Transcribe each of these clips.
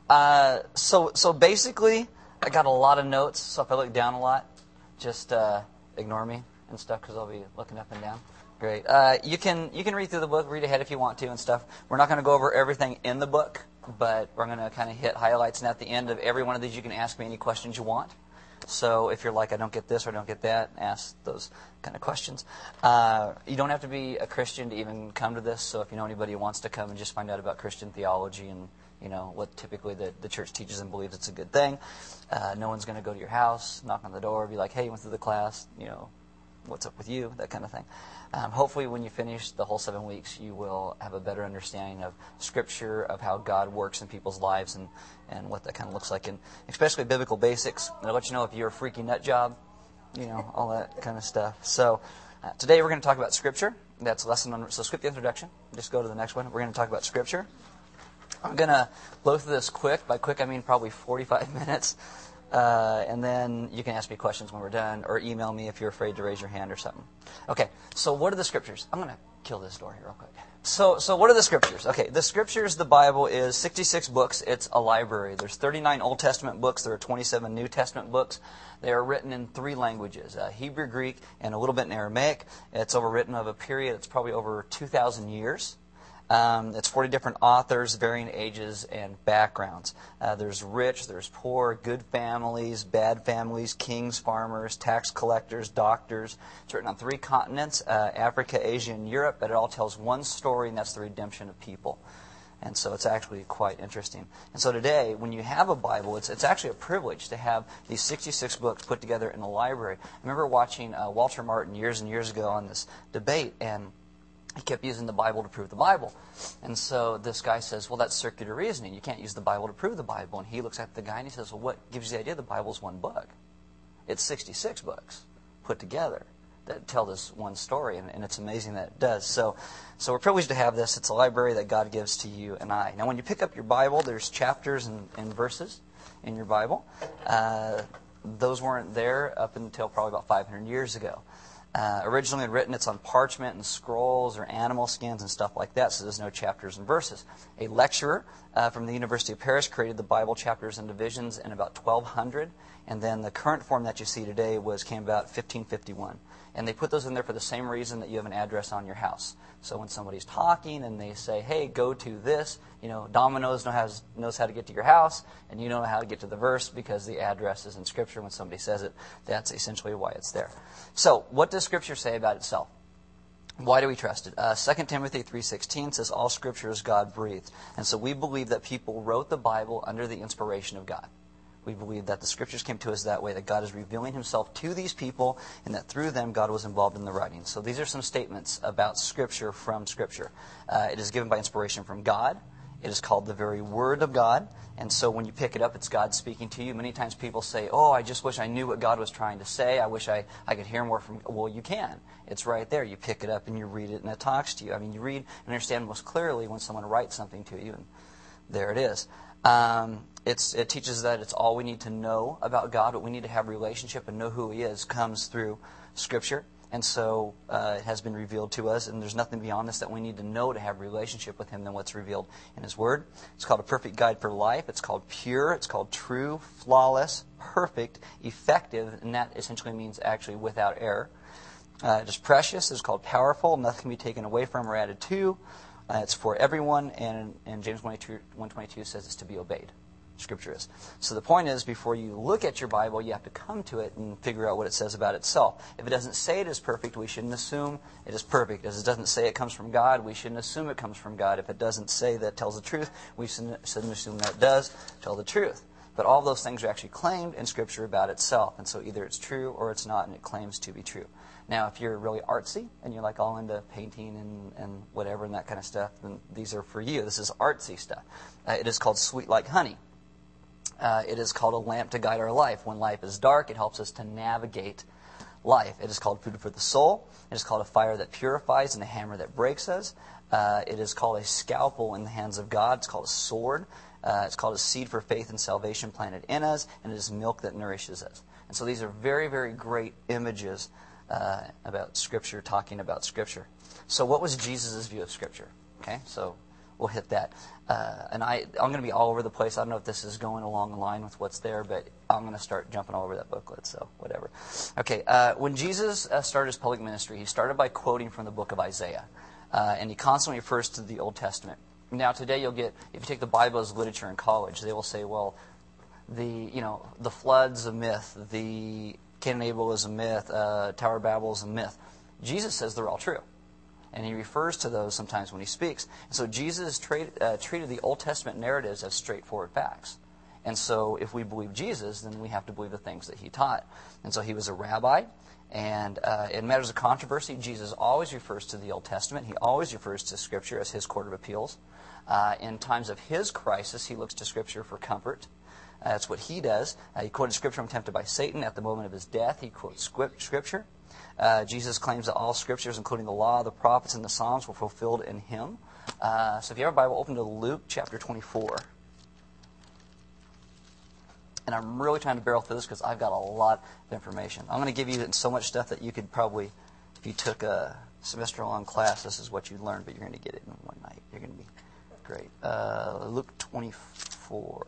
So basically, I got a lot of notes. So if I look down a lot, just ignore me and stuff because I'll be looking up and down. Great. You can read through the book, read ahead if you want to and stuff. We're not going to go over everything in the book, but we're going to kind of hit highlights. And at the end of every one of these, you can ask me any questions you want. So if you're like, I don't get this or I don't get that, ask those kind of questions. You don't have to be a Christian to even come to this. So if you know anybody who wants to come and just find out about Christian theology and what typically the church teaches and believes it's a good thing, no one's going to go to your house, knock on the door, be like, hey, you went through the class, what's up with you, that kind of thing. Hopefully when you finish the whole 7 weeks, you will have a better understanding of Scripture, of how God works in people's lives, and what that kind of looks like, and especially biblical basics. And I'll let you know if you're a freaky nut job, all that kind of stuff. So today we're going to talk about Scripture. That's lesson on. So skip the introduction. Just go to the next one. We're going to talk about Scripture. I'm going to blow through this quick. By quick, I mean probably 45 minutes. And then you can ask me questions when we're done, or email me if you're afraid to raise your hand or something. Okay, so what are the Scriptures? I'm going to kill this door here real quick. So what are the Scriptures? Okay, the Scriptures, the Bible, is 66 books. It's a library. There's 39 Old Testament books. There are 27 New Testament books. They are written in 3 languages, Hebrew, Greek, and a little bit in Aramaic. It's overwritten of a period. It's probably over 2,000 years. It's 40 different authors, varying ages and backgrounds. There's rich, there's poor, good families, bad families, kings, farmers, tax collectors, doctors. It's written on 3 continents, Africa, Asia, and Europe, but it all tells one story, and that's the redemption of people. And so it's actually quite interesting. And so today, when you have a Bible, it's actually a privilege to have these 66 books put together in a library. I remember watching Walter Martin years and years ago on this debate, and he kept using the Bible to prove the Bible. And so this guy says, well, that's circular reasoning. You can't use the Bible to prove the Bible. And he looks at the guy and he says, well, what gives you the idea the Bible's one book? It's 66 books put together that tell this one story, and it's amazing that it does. So we're privileged to have this. It's a library that God gives to you and I. Now, when you pick up your Bible, there's chapters and verses in your Bible. Those weren't there up until probably about 500 years ago. Originally written, it's on parchment and scrolls or animal skins and stuff like that, so there's no chapters and verses. A lecturer from the University of Paris created the Bible chapters and divisions in about 1200, and then the current form that you see today came about 1551. And they put those in there for the same reason that you have an address on your house. So when somebody's talking and they say, hey, go to this, Domino's knows how to get to your house, and you know how to get to the verse because the address is in Scripture. When somebody says it, that's essentially why it's there. So what does Scripture say about itself? Why do we trust it? 2 Timothy 3:16 says all Scripture is God-breathed. And so we believe that people wrote the Bible under the inspiration of God. We believe that the Scriptures came to us that way, that God is revealing Himself to these people, and that through them God was involved in the writing. So these are some statements about Scripture from Scripture. It is given by inspiration from God. It is called the very Word of God. And so when you pick it up, it's God speaking to you. Many times people say, oh, I just wish I knew what God was trying to say. I wish I could hear more from... Well, you can. It's right there. You pick it up and you read it and it talks to you. I mean, you read and understand most clearly when someone writes something to you. And there it is. It teaches that it's all we need to know about God, but we need to have a relationship and know who He is, comes through Scripture. And so it has been revealed to us, and there's nothing beyond this that we need to know to have a relationship with Him than what's revealed in His Word. It's called a perfect guide for life. It's called pure. It's called true, flawless, perfect, effective, and that essentially means actually without error. It is precious. It's called powerful. Nothing can be taken away from or added to. It's for everyone, and James 1:22 says it's to be obeyed. Scripture is. So the point is, before you look at your Bible, you have to come to it and figure out what it says about itself. If it doesn't say it is perfect, we shouldn't assume it is perfect. As it doesn't say it comes from God, we shouldn't assume it comes from God. If it doesn't say that it tells the truth, we shouldn't assume that it does tell the truth. But all those things are actually claimed in Scripture about itself. And so either it's true or it's not, and it claims to be true. Now, if you're really artsy and you're like all into painting and whatever and that kind of stuff, then these are for you. This is artsy stuff. It is called sweet like honey. It is called a lamp to guide our life. When life is dark, it helps us to navigate life. It is called food for the soul. It is called a fire that purifies and a hammer that breaks us. It is called a scalpel in the hands of God. It's called a sword. It's called a seed for faith and salvation planted in us. And it is milk that nourishes us. And so these are very, very great images about Scripture, talking about Scripture. So what was Jesus' view of Scripture? Okay, so we'll hit that. And I'm going to be all over the place. I don't know if this is going along the line with what's there, but I'm going to start jumping all over that booklet, so whatever. Okay, when Jesus started his public ministry, he started by quoting from the book of Isaiah. And he constantly refers to the Old Testament. Now today you'll get, if you take the Bible as literature in college, they will say, well, the flood's a myth, the Cain and Abel is a myth, Tower of Babel is a myth. Jesus says they're all true. And he refers to those sometimes when he speaks. And so Jesus treated the Old Testament narratives as straightforward facts. And so if we believe Jesus, then we have to believe the things that he taught. And so he was a rabbi. And in matters of controversy, Jesus always refers to the Old Testament. He always refers to Scripture as his court of appeals. In times of his crisis, he looks to Scripture for comfort. That's what he does. He quoted Scripture when tempted by Satan. At the moment of his death, he quotes Scripture. Jesus claims that all Scriptures, including the law, the prophets, and the Psalms, were fulfilled in him. So if you have a Bible, open to Luke chapter 24. And I'm really trying to barrel through this because I've got a lot of information. I'm going to give you so much stuff that you could probably, if you took a semester-long class, this is what you'd learn, but you're going to get it in one night. You're going to be great. Luke 24.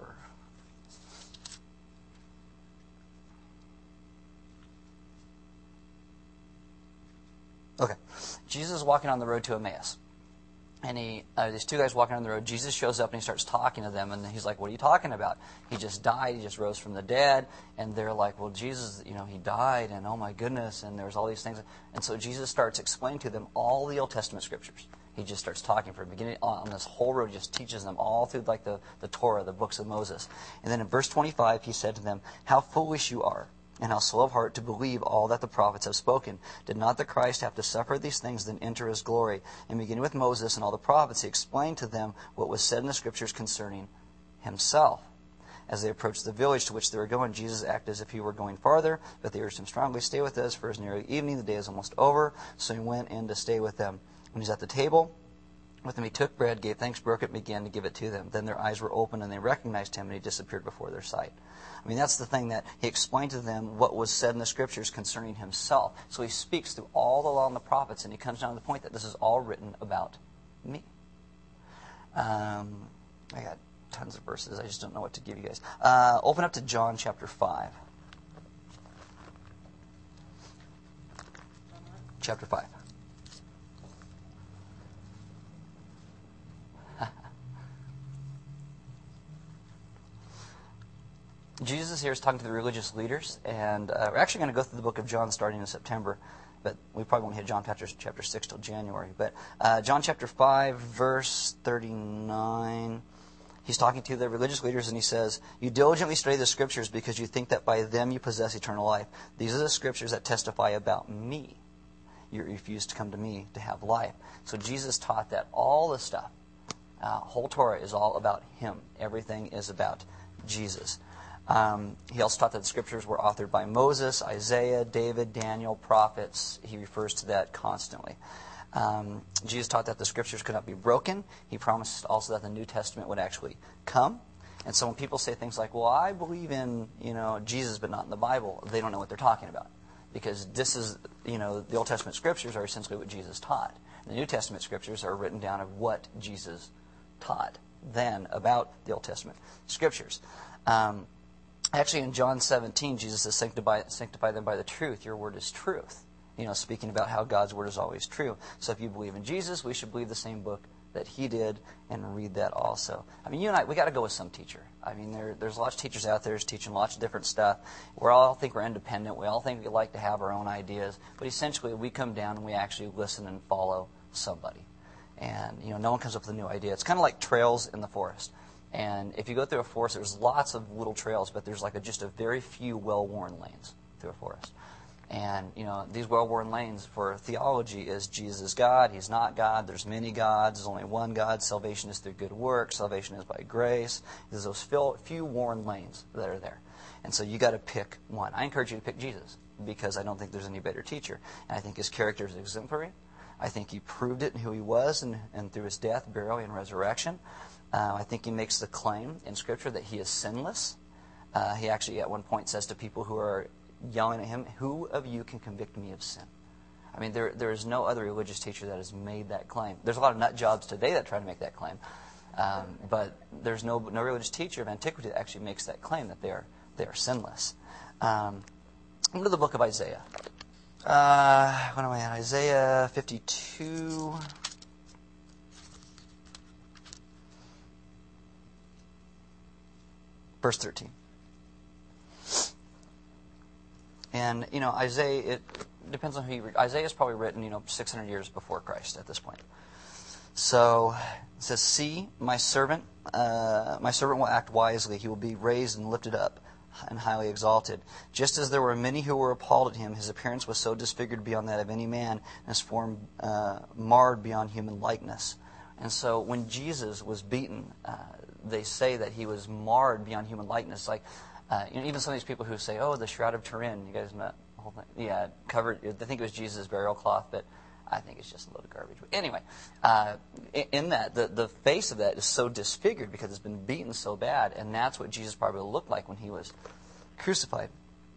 Okay. Jesus is walking on the road to Emmaus. And these two guys walking on the road, Jesus shows up and he starts talking to them. And he's like, what are you talking about? He just died. He just rose from the dead. And they're like, well, Jesus, he died. And oh my goodness. And there's all these things. And so Jesus starts explaining to them all the Old Testament Scriptures. He just starts talking from the beginning on this whole road. He just teaches them all through like the Torah, the books of Moses. And then in verse 25, he said to them, how foolish you are, and how slow of heart to believe all that the prophets have spoken. Did not the Christ have to suffer these things, then enter his glory? And beginning with Moses and all the prophets, he explained to them what was said in the Scriptures concerning himself. As they approached the village to which they were going, Jesus acted as if he were going farther, but they urged him strongly, stay with us, for it is nearly evening, the day is almost over. So he went in to stay with them. When he was at the table with them, he took bread, gave thanks, broke it, and began to give it to them. Then their eyes were opened, and they recognized him, and he disappeared before their sight. I mean, that's the thing, that he explained to them what was said in the Scriptures concerning himself. So he speaks through all the law and the prophets, and he comes down to the point that this is all written about me. I got tons of verses. I just don't know what to give you guys. Open up to John chapter 5. Chapter 5. Jesus here is talking to the religious leaders, and we're actually going to go through the book of John starting in September, but we probably won't hit John chapter 6 till January. But John chapter 5, verse 39, he's talking to the religious leaders, and he says, you diligently study the Scriptures because you think that by them you possess eternal life. These are the Scriptures that testify about me. You refuse to come to me to have life. So Jesus taught that all the stuff, whole Torah is all about him. Everything is about Jesus. He also taught that the Scriptures were authored by Moses, Isaiah, David, Daniel, prophets. He refers to that constantly. Jesus taught that the Scriptures could not be broken. He promised also that the New Testament would actually come. And so when people say things like, well, I believe in Jesus but not in the Bible, they don't know what they're talking about. Because this is, the Old Testament Scriptures are essentially what Jesus taught. The New Testament Scriptures are written down of what Jesus taught then about the Old Testament Scriptures. Actually, in John 17, Jesus says, sanctify them by the truth. Your word is truth. Speaking about how God's word is always true. So if you believe in Jesus, we should believe the same book that he did and read that also. I mean, you and I, we got to go with some teacher. I mean, there's lots of teachers out there who's teaching lots of different stuff. We all think we're independent. We all think we like to have our own ideas. But essentially, we come down and we actually listen and follow somebody. And, no one comes up with a new idea. It's kind of like trails in the forest. And if you go through a forest, there's lots of little trails, but there's just a very few well-worn lanes through a forest. And, these well-worn lanes for theology is Jesus is God, he's not God, there's many gods, there's only one God, salvation is through good works, salvation is by grace. There's those few worn lanes that are there. And so you got to pick one. I encourage you to pick Jesus because I don't think there's any better teacher. And I think his character is exemplary. I think he proved it in who he was and through his death, burial, and resurrection. I think he makes the claim in Scripture that he is sinless. He actually at one point says to people who are yelling at him, who of you can convict me of sin? I mean, there is no other religious teacher that has made that claim. There's a lot of nut jobs today that try to make that claim, but there's no religious teacher of antiquity that actually makes that claim that they are sinless. Go to the book of Isaiah. What am I at? Isaiah 52. Verse 13. And, Isaiah, it depends on who you read. Isaiah is probably written, 600 years before Christ at this point. So, it says, "See, my servant will act wisely. He will be raised and lifted up and highly exalted. Just as there were many who were appalled at him, his appearance was so disfigured beyond that of any man, and his form marred beyond human likeness." And so when Jesus was beaten, they say that he was marred beyond human likeness. Like, even some of these people who say, "Oh, the Shroud of Turin," you guys know the whole thing? Yeah, covered. I think it was Jesus' burial cloth, but I think it's just a load of garbage. But anyway, in that, the face of that is so disfigured because it's been beaten so bad, and that's what Jesus probably looked like when he was crucified.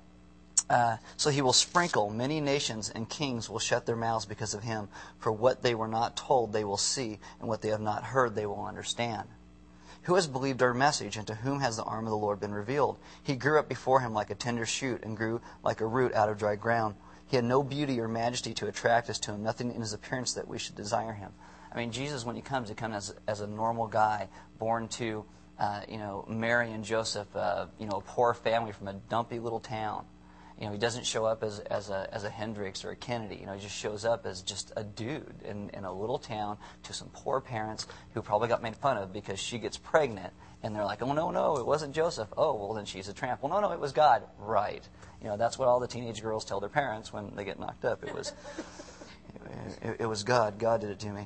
So he will sprinkle many nations, and kings will shut their mouths because of him. For what they were not told they will see, and what they have not heard they will understand. Who has believed our message, and to whom has the arm of the Lord been revealed? He grew up before him like a tender shoot, and grew like a root out of dry ground. He had no beauty or majesty to attract us to him, nothing in his appearance that we should desire him. I mean, Jesus, when he comes as a normal guy, born to, Mary and Joseph, a poor family from a dumpy little town. He doesn't show up as a Hendrix or a Kennedy. He just shows up as just a dude in a little town to some poor parents who probably got made fun of because she gets pregnant, and they're like, "Oh, no, it wasn't Joseph." "Oh, well, then she's a tramp." "Well, no, it was God." Right. That's what all the teenage girls tell their parents when they get knocked up. It was God. God did it to me.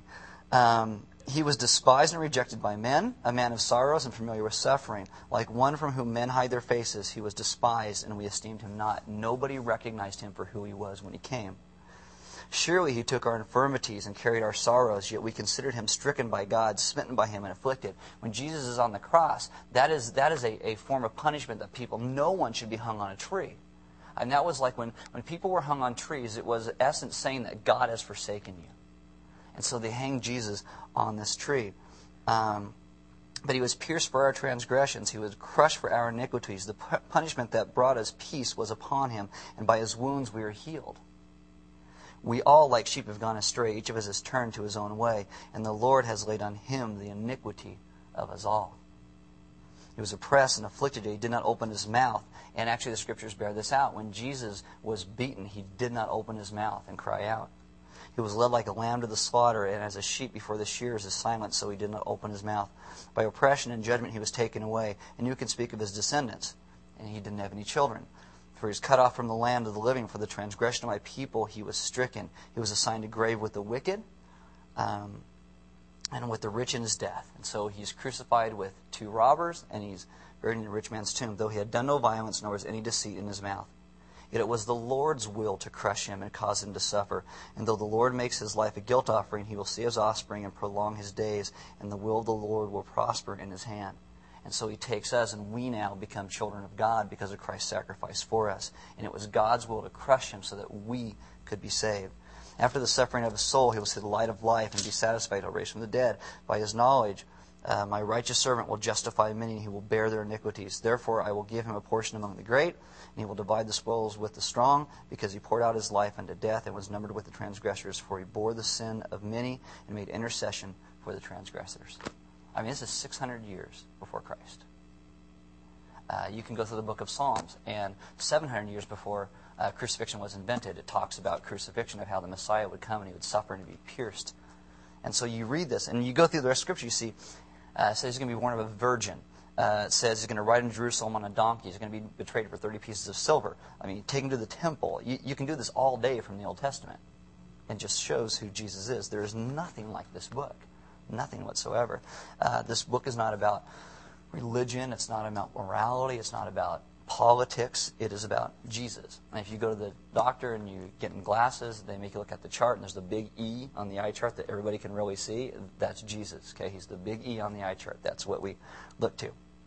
He was despised and rejected by men, a man of sorrows and familiar with suffering. Like one from whom men hide their faces, he was despised, and we esteemed him not. Nobody recognized him for who he was when he came. Surely he took our infirmities and carried our sorrows, yet we considered him stricken by God, smitten by him, and afflicted. When Jesus is on the cross, that is a form of punishment that no one should be hung on a tree. And that was like when people were hung on trees, it was in essence saying that God has forsaken you. And so they hanged Jesus on this tree. But he was pierced for our transgressions. He was crushed for our iniquities. The punishment that brought us peace was upon him, and by his wounds we are healed. We all, like sheep, have gone astray. Each of us has turned to his own way, and the Lord has laid on him the iniquity of us all. He was oppressed and afflicted, yet he did not open his mouth. And actually the scriptures bear this out. When Jesus was beaten, he did not open his mouth and cry out. He was led like a lamb to the slaughter, and as a sheep before the shearers is silent, so he did not open his mouth. By oppression and judgment he was taken away. And you can speak of his descendants. And he didn't have any children. For he was cut off from the land of the living. For the transgression of my people he was stricken. He was assigned a grave with the wicked, and with the rich in his death. And so he's crucified with two robbers, and he's buried in a rich man's tomb, though he had done no violence, nor was any deceit in his mouth. Yet it was the Lord's will to crush him and cause him to suffer. And though the Lord makes his life a guilt offering, he will see his offspring and prolong his days, and the will of the Lord will prosper in his hand. And so he takes us, and we now become children of God because of Christ's sacrifice for us. And it was God's will to crush him so that we could be saved. After the suffering of his soul, he will see the light of life and be satisfied. He'll raise from the dead. By his knowledge, my righteous servant will justify many, and he will bear their iniquities. Therefore, I will give him a portion among the great, and he will divide the spoils with the strong, because he poured out his life unto death and was numbered with the transgressors. For he bore the sin of many and made intercession for the transgressors. I mean, this is 600 years before Christ. You can go through the book of Psalms, and 700 years before crucifixion was invented, it talks about crucifixion, of how the Messiah would come and he would suffer and be pierced. And so you read this, and you go through the rest of Scripture, you see, it says he's going to be born of a virgin. It says he's going to ride in Jerusalem on a donkey. He's going to be betrayed for 30 pieces of silver. I mean, take him to the temple. You can do this all day from the Old Testament. It just shows who Jesus is. There is nothing like this book. Nothing whatsoever. This book is not about religion. It's not about morality. It's not about politics. It is about Jesus. And if you go to the doctor and you get in glasses, they make you look at the chart, and there's the big E on the eye chart that everybody can really see. That's Jesus. Okay, he's the big E on the eye chart. That's what we look to.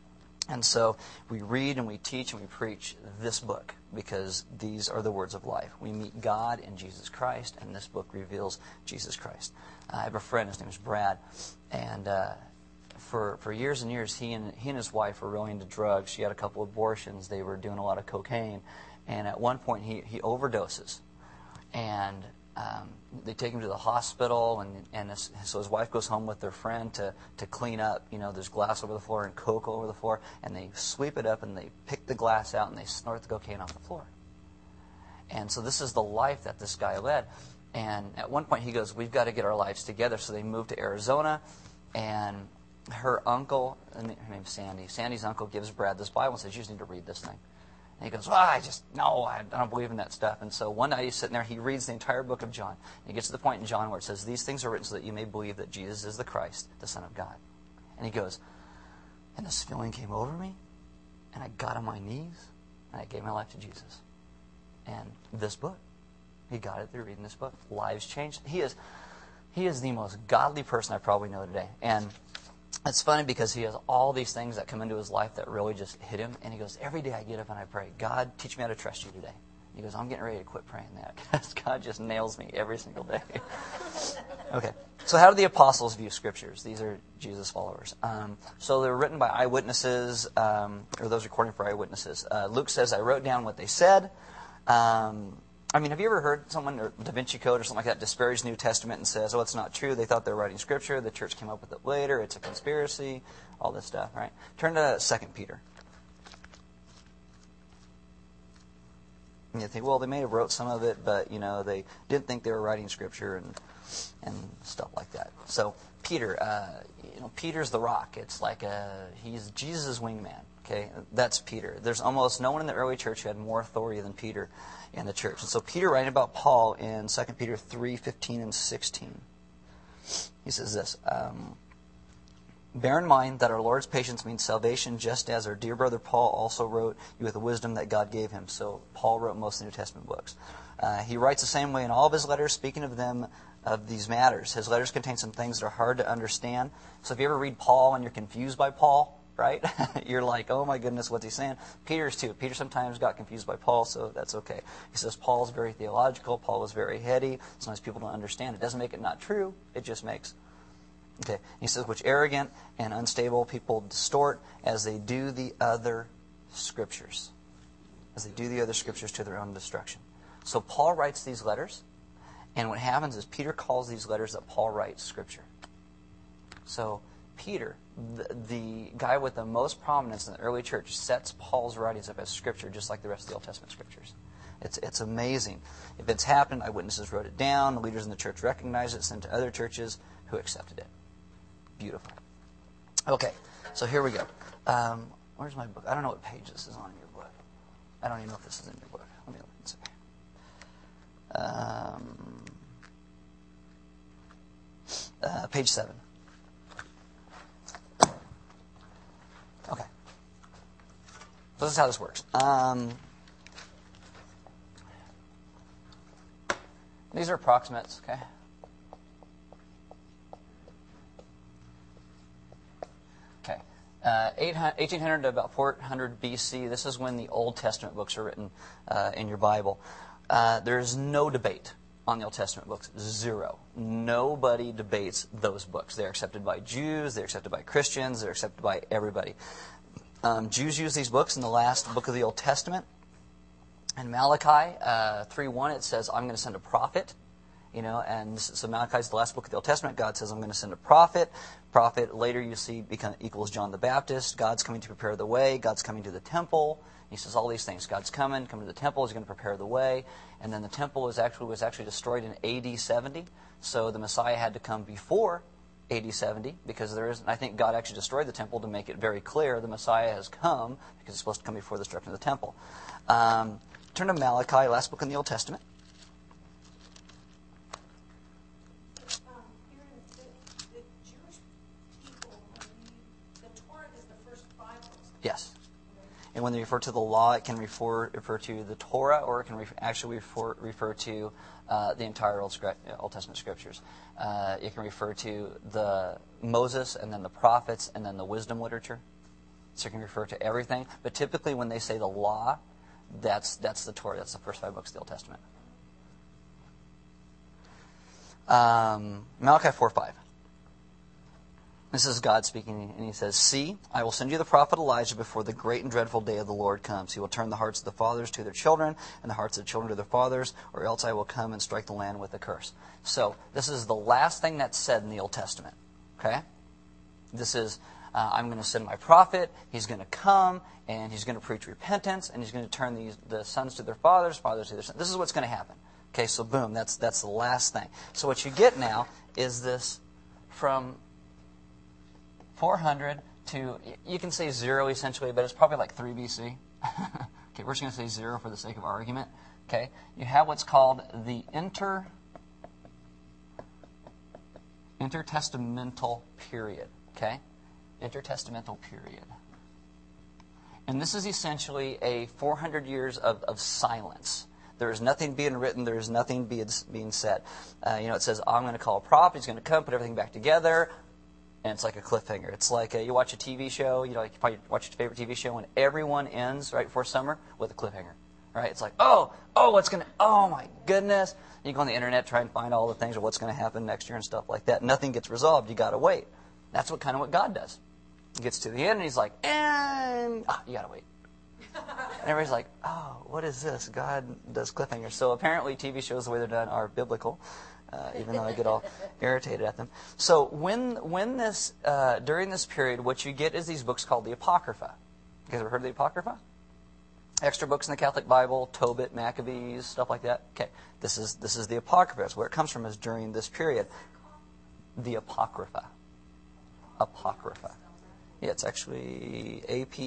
And so we read and we teach and we preach this book because these are the words of life. We meet God in Jesus Christ, and this book reveals Jesus Christ. I have a friend, his name is Brad, and for years and years, he and his wife were really into drugs. She had a couple abortions. They were doing a lot of cocaine. And at one point, he overdoses. And they take him to the hospital, so his wife goes home with their friend to clean up. There's glass over the floor and coke over the floor, and they sweep it up and they pick the glass out and they snort the cocaine off the floor. And so this is the life that this guy led. And at one point he goes, we've got to get our lives together. So they moved to Arizona, and her uncle, her name's Sandy, Sandy's uncle gives Brad this Bible and says, you just need to read this thing. And he goes, I don't believe in that stuff. And so one night he's sitting there, he reads the entire book of John. And he gets to the point in John where it says, these things are written so that you may believe that Jesus is the Christ, the Son of God. And he goes, and this feeling came over me, and I got on my knees, and I gave my life to Jesus. And this book, he got it through reading this book. Lives changed. He is the most godly person I probably know today. And it's funny because he has all these things that come into his life that really just hit him. And he goes, every day I get up and I pray, God, teach me how to trust you today. He goes, I'm getting ready to quit praying that because God just nails me every single day. Okay, so how do the apostles view scriptures? These are Jesus followers. So they were written by eyewitnesses, or those recording for eyewitnesses. Luke says, I wrote down what they said. Have you ever heard someone, or Da Vinci Code or something like that, disparage the New Testament and says, it's not true. They thought they were writing Scripture. The church came up with it later. It's a conspiracy. All this stuff, right? Turn to 2 Peter. And you think, they may have wrote some of it, but, they didn't think they were writing Scripture and stuff like that. So Peter, Peter's the rock. It's like he's Jesus' wingman. Okay, that's Peter. There's almost no one in the early church who had more authority than Peter in the church. And so Peter, writing about Paul in 2 Peter 3:15 and 16, he says this, bear in mind that our Lord's patience means salvation, just as our dear brother Paul also wrote you with the wisdom that God gave him. So Paul wrote most of the New Testament books. He writes the same way in all of his letters, speaking of these matters. His letters contain some things that are hard to understand. So if you ever read Paul and you're confused by Paul, right? You're like, oh my goodness, what's he saying? Peter's too. Peter sometimes got confused by Paul, so that's okay. He says Paul's very theological. Paul was very heady. Sometimes people don't understand. It doesn't make it not true. It just makes. Okay. He says, which arrogant and unstable people distort as they do the other scriptures. As they do the other scriptures to their own destruction. So Paul writes these letters, and what happens is Peter calls these letters that Paul writes Scripture. So Peter, the guy with the most prominence in the early church, sets Paul's writings up as Scripture, just like the rest of the Old Testament Scriptures. It's amazing. If it's happened, eyewitnesses wrote it down, the leaders in the church recognized it, sent it to other churches who accepted it. Beautiful. Okay, so here we go. Where's my book? I don't know what page this is on in your book. I don't even know if this is in your book. Let me look and see. Page 7. Okay. So this is how this works. These are approximates, okay? Okay. 1800 to about 400 BC, this is when the Old Testament books are written in your Bible. There's no debate on the Old Testament books. Zero. Nobody debates those books. They're accepted by Jews, they're accepted by Christians, they're accepted by everybody. Jews use these books in the last book of the Old Testament. In Malachi 3:1, it says, I'm going to send a prophet. So Malachi is the last book of the Old Testament. God says, I'm going to send a prophet. Prophet, later you see, equals John the Baptist. God's coming to prepare the way. God's coming to the temple. He says all these things. God's coming to the temple. He's going to prepare the way. And then the temple was actually destroyed in AD 70. So the Messiah had to come before AD 70 because I think God actually destroyed the temple to make it very clear the Messiah has come because it's supposed to come before the destruction of the temple. Turn to Malachi, last book in the Old Testament. Yes. And when they refer to the law, it can refer to the Torah, or it can actually refer to the entire Old Testament Scriptures. It can refer to the Moses, and then the prophets, and then the wisdom literature. So it can refer to everything. But typically when they say the law, that's the Torah. That's the first 5 books of the Old Testament. Malachi 4:5. This is God speaking, and he says, "See, I will send you the prophet Elijah before the great and dreadful day of the Lord comes. He will turn the hearts of the fathers to their children, and the hearts of the children to their fathers, or else I will come and strike the land with a curse." So this is the last thing that's said in the Old Testament. Okay? This is, I'm going to send my prophet. He's going to come, and he's going to preach repentance, and he's going to turn the sons to their fathers, fathers to their sons. This is what's going to happen. Okay, so boom, that's the last thing. So what you get now is this from 400 to, you can say 0 essentially, but it's probably like 3 BC. Okay, we're just going to say 0 for the sake of argument. Okay, you have what's called the intertestamental period. Okay, intertestamental period. And this is essentially a 400 years of silence. There is nothing being written. There is nothing being said. It says, I'm going to call a prophet. He's going to come, put everything back together. And it's like a cliffhanger. It's like you watch a TV show, you probably watch your favorite TV show, and everyone ends right before summer with a cliffhanger. Right? It's like, oh, my goodness. You go on the internet, try and find all the things of what's going to happen next year and stuff like that. Nothing gets resolved. You got to wait. That's what God does. He gets to the end, and he's like, you got to wait. And everybody's like, oh, what is this? God does cliffhangers. So apparently TV shows, the way they're done, are biblical. Even though I get all irritated at them. So during this period, what you get is these books called the Apocrypha. You guys ever heard of the Apocrypha? Extra books in the Catholic Bible, Tobit, Maccabees, stuff like that. Okay, this is the Apocrypha. That's where it comes from, is during this period. The Apocrypha. Apocrypha. Yeah, it's actually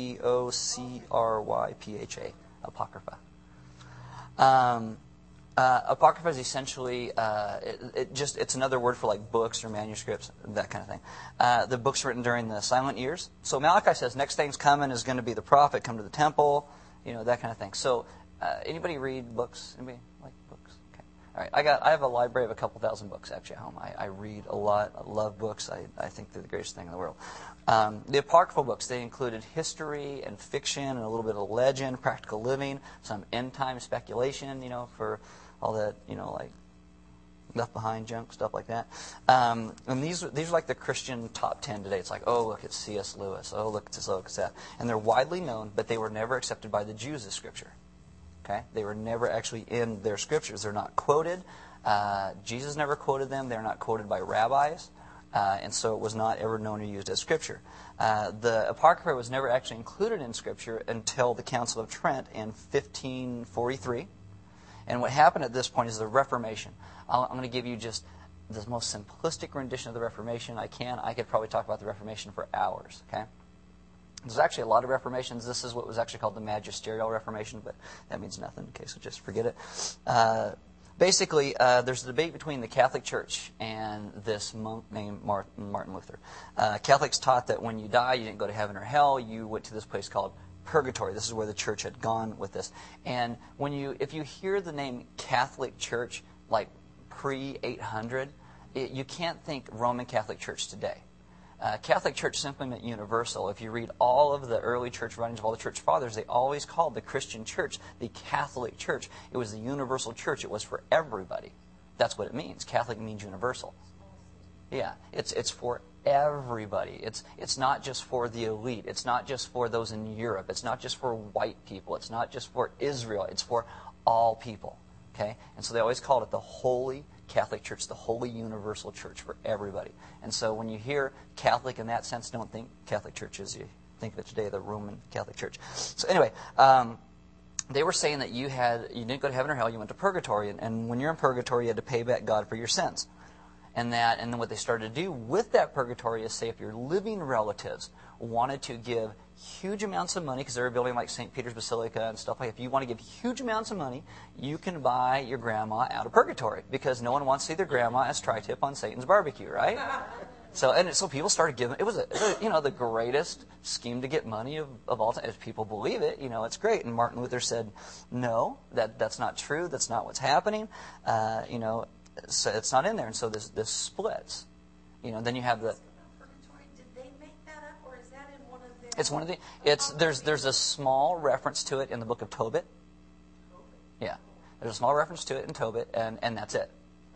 Apocrypha. Apocrypha. Apocrypha is essentially, it's another word for like books or manuscripts, that kind of thing. The books written during the silent years. So Malachi says, next thing's coming is going to be the prophet, come to the temple, that kind of thing. So anybody read books? Anybody like books? Okay. All right. I have a library of a couple thousand books actually at home. I read a lot. I love books. I think they're the greatest thing in the world. The Apocryphal books, they included history and fiction and a little bit of legend, practical living, some end-time speculation, for all that, like Left Behind junk, stuff like that. And these are like the Christian top 10 today. It's like, oh, look, it's C.S. Lewis. Oh, look, it's this, look, it's that. And they're widely known, but they were never accepted by the Jews as Scripture. Okay? They were never actually in their Scriptures. They're not quoted. Jesus never quoted them. They're not quoted by rabbis. And so it was not ever known or used as Scripture. The Apocrypha was never actually included in Scripture until the Council of Trent in 1543. And what happened at this point is the Reformation. I'm going to give you just the most simplistic rendition of the Reformation I can. I could probably talk about the Reformation for hours. Okay? There's actually a lot of Reformations. This is what was actually called the Magisterial Reformation, but that means nothing. Okay, so just forget it. Basically, there's a debate between the Catholic Church and this monk named Martin Luther. Catholics taught that when you die, you didn't go to heaven or hell. You went to this place called purgatory. This is where the church had gone with this. And if you hear the name Catholic Church, like pre-800, you can't think Roman Catholic Church today. Catholic Church simply meant universal. If you read all of the early church writings of all the church fathers, they always called the Christian church the Catholic Church. It was the universal church. It was for everybody. That's what it means. Catholic means universal. Yeah, it's for everybody. It's not just for the elite. It's not just for those in Europe. It's not just for white people. It's not just for Israel. It's for all people. Okay? And so they always called it the Holy Catholic Church, the Holy Universal Church for everybody. And so when you hear Catholic in that sense, don't think Catholic Church as you think of it today, the Roman Catholic Church. So anyway, they were saying that you didn't go to heaven or hell, you went to purgatory. And when you're in purgatory, you had to pay back God for your sins. And then what they started to do with that purgatory is say if your living relatives wanted to give huge amounts of money, because they were building like St. Peter's Basilica and stuff like that, if you want to give huge amounts of money, you can buy your grandma out of purgatory, because no one wants to see their grandma as tri-tip on Satan's barbecue, right? So people started giving. It was the greatest scheme to get money of all time. If people believe it, it's great. And Martin Luther said, no, that's not true. That's not what's happening. So it's not in there, and so this splits. Then you have the. Did they make that up, or is that in one of their? It's one of the. There's a small reference to it in the book of Tobit. Yeah, there's a small reference to it in Tobit, and that's it.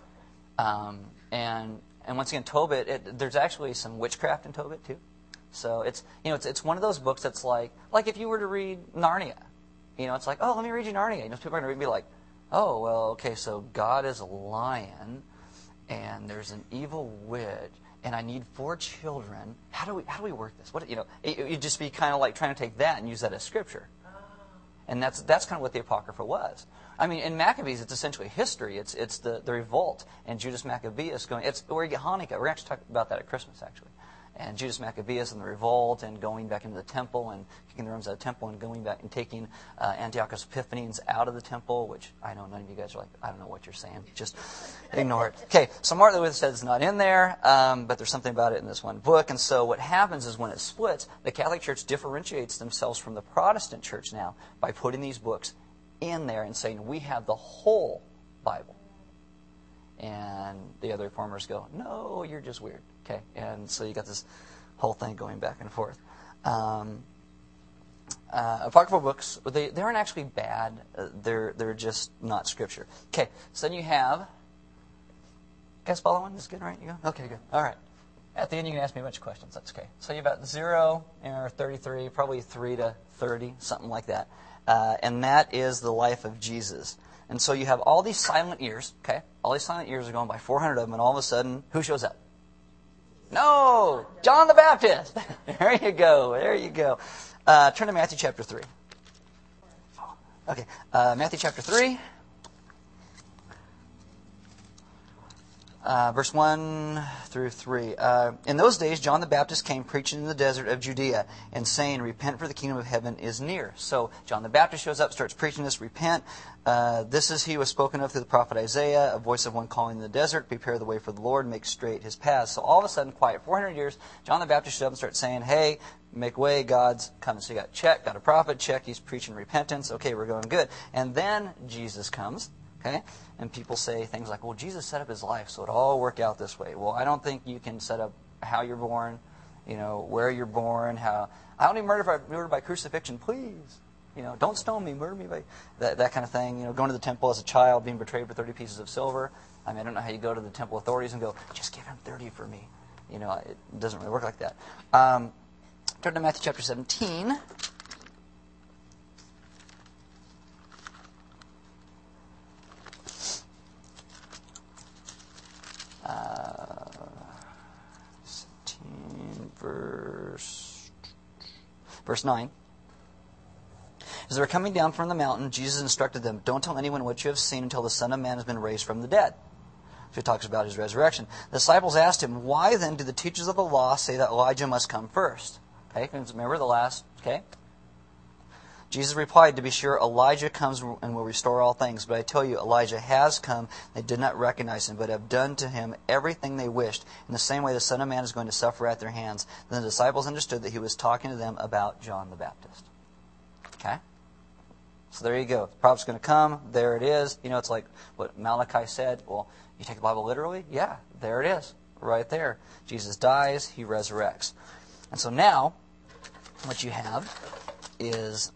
And once again, Tobit. There's actually some witchcraft in Tobit too. So it's one of those books that's like if you were to read Narnia, it's like, oh, let me read you Narnia. People are going to be like, oh, well, okay, so God is a lion, and there's an evil witch, and I need 4 children. How do we work this? You'd just be kind of like trying to take that and use that as scripture. And that's kind of what the Apocrypha was. I mean, in Maccabees, it's essentially history. It's the revolt and Judas Maccabeus going. It's where you get Hanukkah. We're actually talking about that at Christmas, actually. And Judas Maccabeus and the revolt and going back into the temple and kicking the Romans out of the temple and going back and taking Antiochus Epiphanes out of the temple, which I know none of you guys are like, I don't know what you're saying. Just ignore it. Okay, so Martin Luther said it's not in there, but there's something about it in this one book. And so what happens is when it splits, the Catholic Church differentiates themselves from the Protestant Church now by putting these books in there and saying, we have the whole Bible. And the other reformers go, no, you're just weird. Okay, and so you got this whole thing going back and forth. Apocryphal books, they aren't actually bad. They're just not scripture. Okay, so then you have. You guys following? This is good, right? You go? Okay, good. All right. At the end, you can ask me a bunch of questions. That's okay. So you have about 0 or 33, probably 3 to 30, something like that. And that is the life of Jesus. And so you have all these silent years, okay? All these silent years are going by, 400 of them, and all of a sudden, who shows up? No! John the Baptist! There you go. There you go. Turn to Matthew chapter 3. Okay. Matthew chapter 3. Verse 1 through 3. In those days, John the Baptist came preaching in the desert of Judea and saying, repent, for the kingdom of heaven is near. So John the Baptist shows up, starts preaching this, repent. This is he was spoken of through the prophet Isaiah, a voice of one calling in the desert, prepare the way for the Lord, make straight his paths. So all of a sudden, quiet, 400 years, John the Baptist shows up and starts saying, hey, make way, God's coming. So you got check, got a prophet, check, he's preaching repentance. Okay, we're going good. And then Jesus comes. Okay? And people say things like, well, Jesus set up his life, so it all worked out this way. Well, I don't think you can set up how you're born, where you're born, how... I don't need murder by crucifixion, please. Don't stone me, murder me by... That kind of thing. Going to the temple as a child, being betrayed for 30 pieces of silver. I mean, I don't know how you go to the temple authorities and go, just give him 30 for me. It doesn't really work like that. Turn to Matthew chapter 17. Verse 9. As they were coming down from the mountain, Jesus instructed them, don't tell anyone what you have seen until the Son of Man has been raised from the dead. So he talks about his resurrection. The disciples asked him, why then do the teachers of the law say that Elijah must come first? Okay, remember the last, okay? Jesus replied, to be sure, Elijah comes and will restore all things. But I tell you, Elijah has come. They did not recognize him, but have done to him everything they wished. In the same way, the Son of Man is going to suffer at their hands. Then the disciples understood that he was talking to them about John the Baptist. Okay? So there you go. The prophet's going to come. There it is. It's like what Malachi said. Well, you take the Bible literally? Yeah, there it is. Right there. Jesus dies. He resurrects. And so now, what you have is...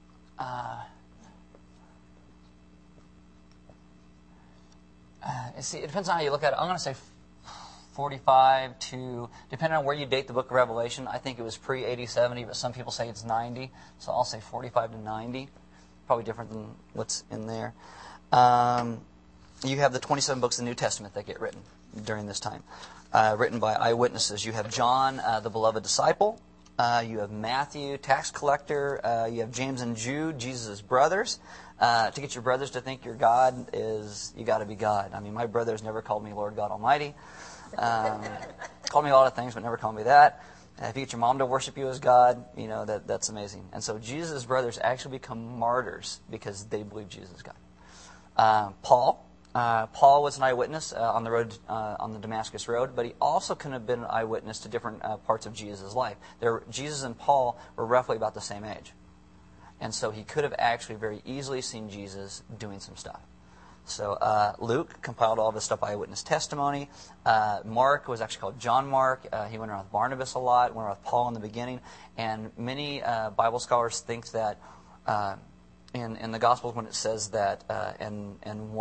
see, it depends on how you look at it. I'm going to say 45 to, depending on where you date the book of Revelation, I think it was pre-AD 70, but some people say it's 90. So I'll say 45 to 90. Probably different than what's in there. You have the 27 books of the New Testament that get written during this time, written by eyewitnesses. You have John, the beloved disciple. You have Matthew, tax collector. You have James and Jude, Jesus' brothers. To get your brothers to think you're God is, you got to be God. I mean, my brothers never called me Lord God Almighty. Called me a lot of things, but never called me that. If you get your mom to worship you as God, that's amazing. And so Jesus' brothers actually become martyrs because they believe Jesus is God. Paul was an eyewitness on the road, on the Damascus Road, but he also could have been an eyewitness to different parts of Jesus' life. Jesus and Paul were roughly about the same age. And so he could have actually very easily seen Jesus doing some stuff. So Luke compiled all this stuff by eyewitness testimony. Mark was actually called John Mark. He went around with Barnabas a lot, went around with Paul in the beginning. And many Bible scholars think that in the Gospels when it says that and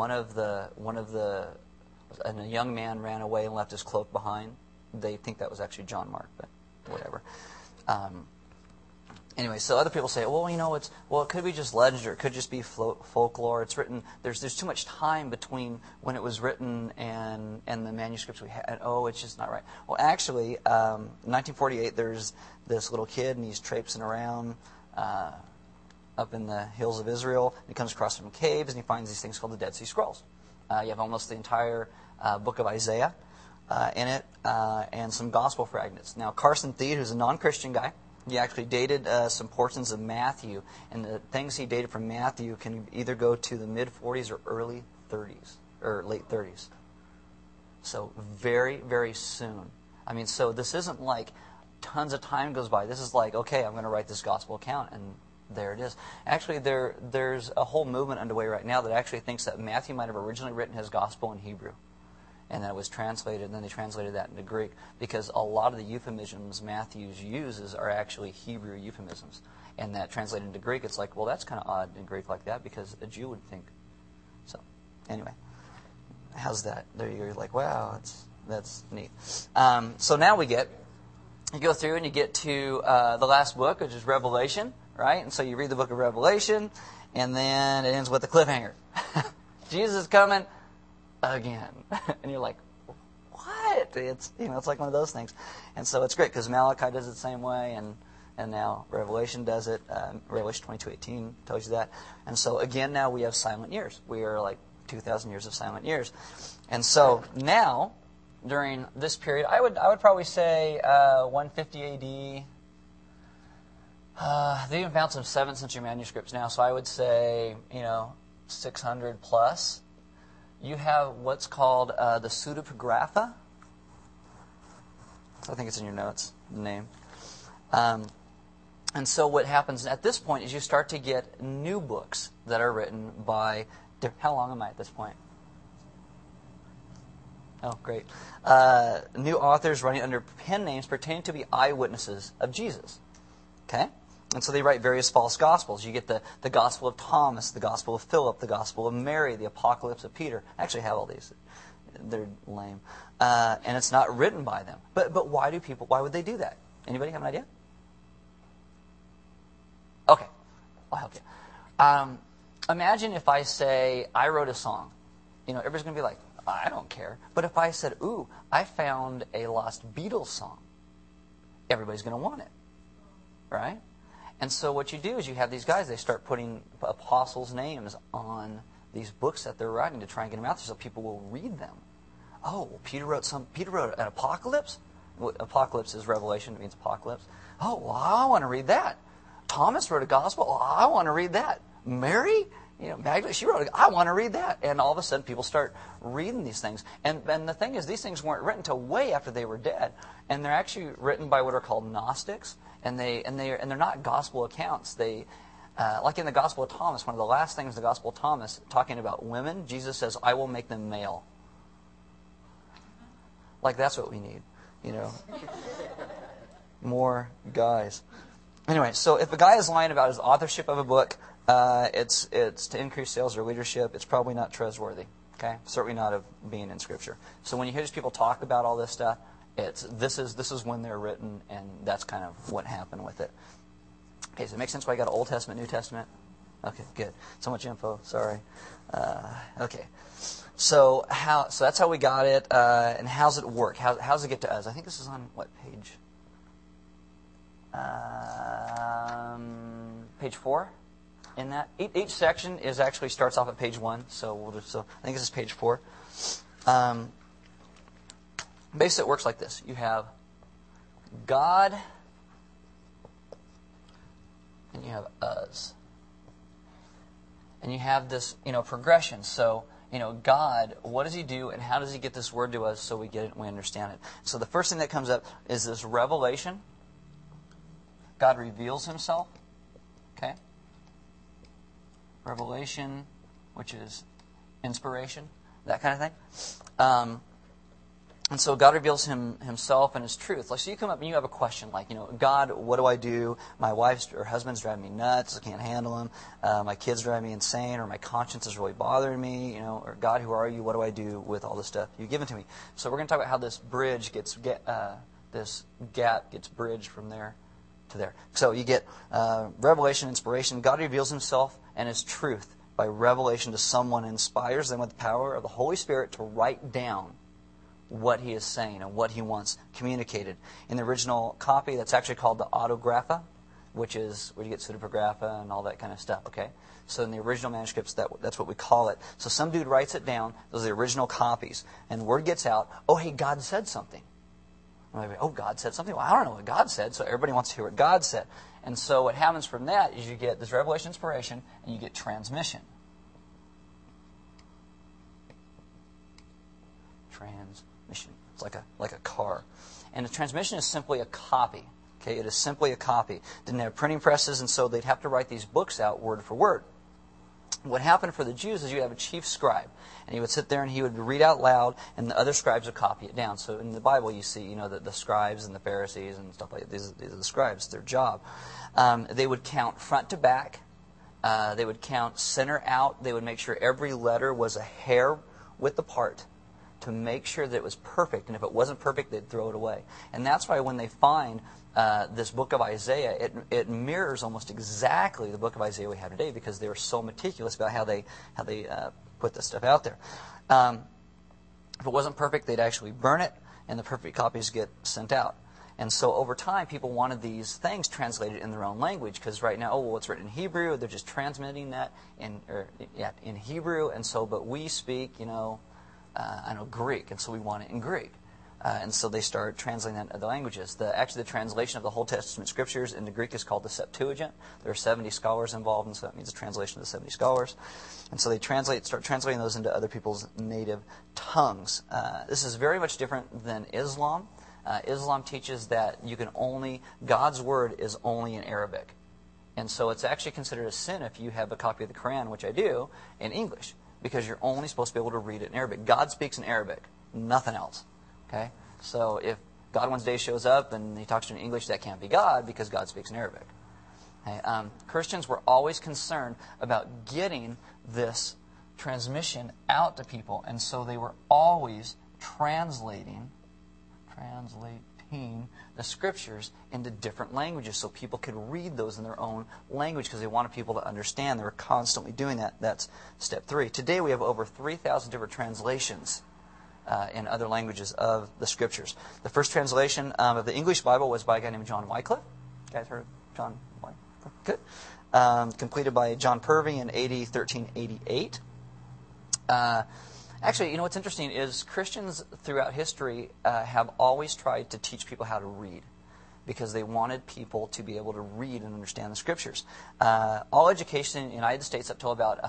a young man ran away and left his cloak behind, they think that was actually John Mark, but whatever. Anyway, so other people say, well, it could be just legend, or it could just be folklore. It's written. There's too much time between when it was written and the manuscripts we had. Oh, it's just not right. Well, actually, 1948, there's this little kid, and he's traipsing around up in the hills of Israel. He comes across some caves, and he finds these things called the Dead Sea Scrolls. You have almost the entire book of Isaiah in it, and some gospel fragments. Now, Carson Thied, who's a non-Christian guy, he actually dated some portions of Matthew, and the things he dated from Matthew can either go to the mid-40s or early 30s, or late 30s. So very, very soon. I mean, so this isn't like tons of time goes by. This is like, okay, I'm going to write this gospel account, and there it is. Actually, there's a whole movement underway right now that actually thinks that Matthew might have originally written his gospel in Hebrew, and then it was translated, and then they translated that into Greek, because a lot of the euphemisms Matthew uses are actually Hebrew euphemisms. And that translated into Greek, it's like, well, that's kind of odd in Greek like that, because a Jew would think. So, anyway, how's that? There you go. You're like, wow, that's neat. So now you go through and you get to the last book, which is Revelation, right? And so you read the book of Revelation, and then it ends with a cliffhanger. Jesus is coming again. And you're like, what? It's like one of those things. And so it's great because Malachi does it the same way, and now Revelation does it. Revelation 22:18 tells you that. And so again, now we have silent years. We are like 2,000 years of silent years. And so now, during this period, I would probably say 150 A.D. They even found some 7th century manuscripts now, so I would say 600 plus. You have what's called the Pseudepigrapha. I think it's in your notes, the name. And so what happens at this point is you start to get new books that are written by... How long am I at this point? Oh, great. New authors running under pen names pertaining to be eyewitnesses of Jesus. Okay? And so they write various false gospels. You get the Gospel of Thomas, the Gospel of Philip, the Gospel of Mary, the Apocalypse of Peter. I actually have all these. They're lame. And it's not written by them. But why would they do that? Anybody have an idea? Okay. I'll help you. Imagine if I say, I wrote a song. Everybody's going to be like, I don't care. But if I said, ooh, I found a lost Beatles song, everybody's going to want it. Right? And so what you do is you have these guys, they start putting apostles' names on these books that they're writing to try and get them out there so people will read them. Oh, well, Peter wrote an Apocalypse? Well, Apocalypse is Revelation, it means apocalypse. Oh, well, I want to read that. Thomas wrote a gospel. Oh, I want to read that. Mary? Magdalene, she wrote I want to read that. And all of a sudden people start reading these things. And the thing is, these things weren't written until way after they were dead. And they're actually written by what are called Gnostics. And they're not gospel accounts. They like in the Gospel of Thomas, one of the last things in the Gospel of Thomas, talking about women, Jesus says, I will make them male. Like that's what we need, more guys. Anyway, so if a guy is lying about his authorship of a book, it's to increase sales or leadership. It's probably not trustworthy. Okay, certainly not of being in Scripture. So when you hear these people talk about all this stuff, this is when they're written, and that's kind of what happened with it. Okay, so it makes sense why I got Old Testament, New Testament. Okay, good. So much info. Sorry. Okay, so that's how we got it, and how's it work? How's it get to us? I think this is on what page? Page 4. In that each section actually starts off at page 1, so I think this is page 4. Basically, it works like this: you have God, and you have us, and you have this progression. So God, what does He do, and how does He get this word to us so we get it and we understand it? So the first thing that comes up is this revelation. God reveals Himself. Okay. Revelation, which is inspiration, that kind of thing. And so God reveals himself and his truth. Like, so you come up and you have a question like, God, what do I do? My wife's or husband's driving me nuts. I can't handle him. My kids drive me insane, or my conscience is really bothering me. Or God, who are you? What do I do with all this stuff you've given to me? So we're going to talk about how this this gap gets bridged from there to there. So you get revelation, inspiration. God reveals himself and his truth by revelation to someone, inspires them with the power of the Holy Spirit to write down what he is saying and what he wants communicated. In the original copy, that's actually called the autographa, which is where you get pseudepigrapha and all that kind of stuff, okay? So in the original manuscripts, that's what we call it. So some dude writes it down, those are the original copies, and word gets out, oh, hey, God said something. And like, oh, God said something? Well, I don't know what God said, so everybody wants to hear what God said. And so what happens from that is you get this revelation, inspiration, and you get transmission. It's like a car. And a transmission is simply a copy. Okay, it is simply a copy. Didn't have printing presses, and so they'd have to write these books out word for word. What happened for the Jews is you have a chief scribe, and he would sit there and he would read out loud, and the other scribes would copy it down. So in the Bible you see, the scribes and the Pharisees and stuff like that. These are the scribes, their job. They would count front to back. They would count center out. They would make sure every letter was a hair width apart, to make sure that it was perfect, and if it wasn't perfect, they'd throw it away. And that's why when they find this book of Isaiah, it mirrors almost exactly the book of Isaiah we have today, because they were so meticulous about how they put this stuff out there. If it wasn't perfect, they'd actually burn it, and the perfect copies get sent out. And so over time, people wanted these things translated in their own language, because right now, it's written in Hebrew. They're just transmitting that in Hebrew, and so, but we speak, Greek, and so we want it in Greek. And so they start translating that into other languages. Actually, the translation of the Old Testament scriptures into Greek is called the Septuagint. There are 70 scholars involved, and so that means a translation of the 70 scholars. And so they start translating those into other people's native tongues. This is very much different than Islam. Islam teaches that God's word is only in Arabic. And so it's actually considered a sin if you have a copy of the Quran, which I do, in English, because you're only supposed to be able to read it in Arabic. God speaks in Arabic, nothing else. Okay? So if God one day shows up and he talks to you in English, that can't be God, because God speaks in Arabic. Okay? Christians were always concerned about getting this transmission out to people, and so they were always translating the scriptures into different languages so people could read those in their own language, because they wanted people to understand. They were constantly doing that. That's step 3. Today we have over 3,000 different translations in other languages of the scriptures. The first translation of the English Bible was by a guy named John Wycliffe. You guys heard of John Wycliffe? Good. Completed by John Purvey in AD 1388. Actually, what's interesting is Christians throughout history have always tried to teach people how to read, because they wanted people to be able to read and understand the scriptures. All education in the United States up till about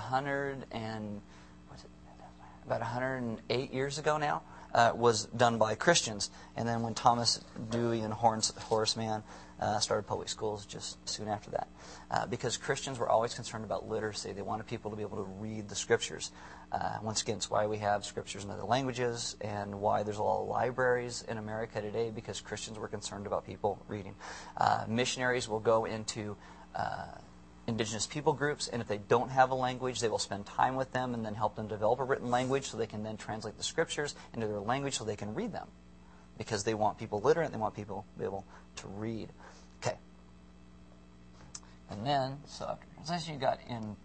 108 years ago now was done by Christians. And then when Thomas Dewey and Horace Mann started public schools just soon after that. Because Christians were always concerned about literacy. They wanted people to be able to read the scriptures. Once again, it's why we have scriptures in other languages, and why there's a lot of libraries in America today, because Christians were concerned about people reading. Missionaries will go into indigenous people groups, and if they don't have a language, they will spend time with them and then help them develop a written language so they can then translate the scriptures into their language so they can read them, because they want people literate, they want people to be able to read. Okay. And then, so after translation, you got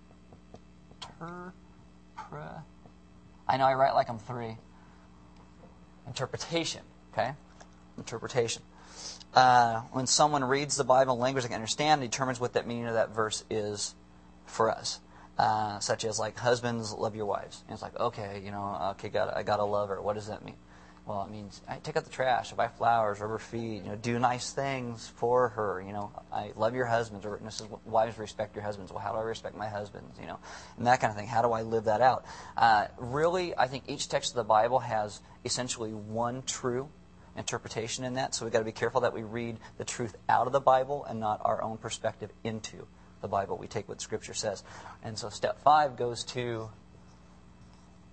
I know I write like I'm 3. Interpretation. Okay? Interpretation. When someone reads the Bible in language they can understand, it determines what that meaning of that verse is for us. Such as like, husbands, love your wives. And it's like, okay, I gotta love her. What does that mean? Well, it means I take out the trash, I buy flowers, rub her feet, do nice things for her. I love your husbands, or this is wives respect your husbands. Well, how do I respect my husbands? And that kind of thing. How do I live that out? Really, I think each text of the Bible has essentially one true interpretation in that. So we've got to be careful that we read the truth out of the Bible and not our own perspective into the Bible. We take what Scripture says. And so step 5 goes to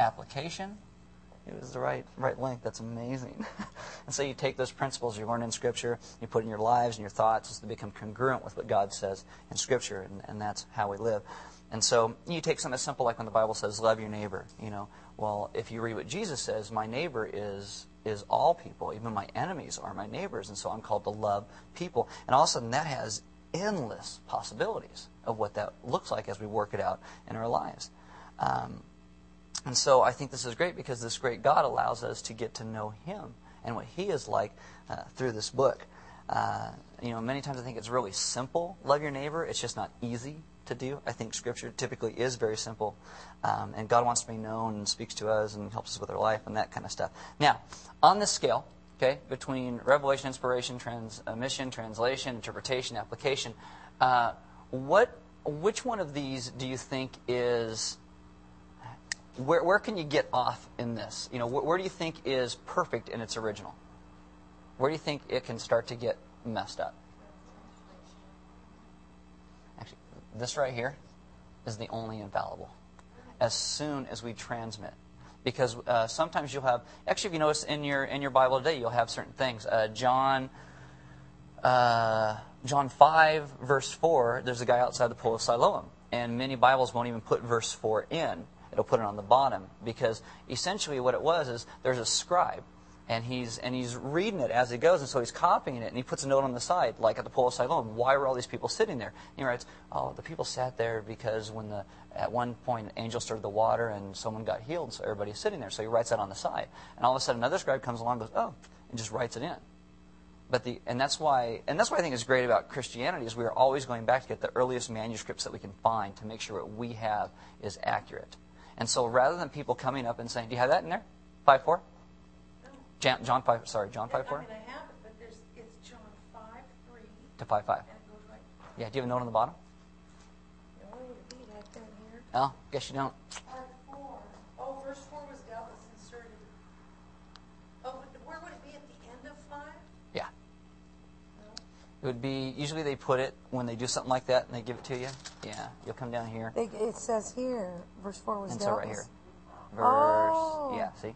application. It was the right length. That's amazing. And so you take those principles you learn in Scripture, you put in your lives and your thoughts to become congruent with what God says in Scripture, and that's how we live. And so you take something as simple like when the Bible says, love your neighbor. Well, if you read what Jesus says, my neighbor is all people. Even my enemies are my neighbors. And so I'm called to love people. And all of a sudden that has endless possibilities of what that looks like as we work it out in our lives. And so I think this is great because this great God allows us to get to know Him and what He is like through this book. Many times I think it's really simple, love your neighbor. It's just not easy to do. I think Scripture typically is very simple. And God wants to be known and speaks to us and helps us with our life and that kind of stuff. Now, on this scale, between revelation, inspiration, transmission, translation, interpretation, application, which one of these do you think is... Where can you get off in this? Where do you think is perfect in its original? Where do you think it can start to get messed up? Actually, this right here is the only infallible. As soon as we transmit. Because sometimes you'll have... Actually, if you notice in your Bible today, you'll have certain things. John 5, verse 4, there's a guy outside the pool of Siloam. And many Bibles won't even put verse 4 in. It'll put it on the bottom because essentially what it was is there's a scribe and he's reading it as he goes, and so he's copying it and he puts a note on the side like at the pool of Siloam. Why were all these people sitting there? And he writes, the people sat there because at one point an angel stirred the water and someone got healed, so everybody's sitting there. So he writes that on the side, and all of a sudden another scribe comes along and goes, and just writes it in. And that's why I think is great about Christianity is we are always going back to get the earliest manuscripts that we can find to make sure what we have is accurate. And so rather than people coming up and saying, do you have that in there? 5:4? No. John 5, sorry, John 5:4? I have it, but it's John 5:3. To 5:5. And it goes right. Yeah, do you have a note on the bottom? No, would it be like that here? Oh, guess you don't. 5:4. Oh, verse 4 was doubtless inserted. Oh, but where would it be at the end of 5? Yeah. No. It would be, usually they put it when they do something like that and they give it to you. Yeah, you'll come down here. It says here, verse 4 was And doubtless. so right here. Verse, yeah, see?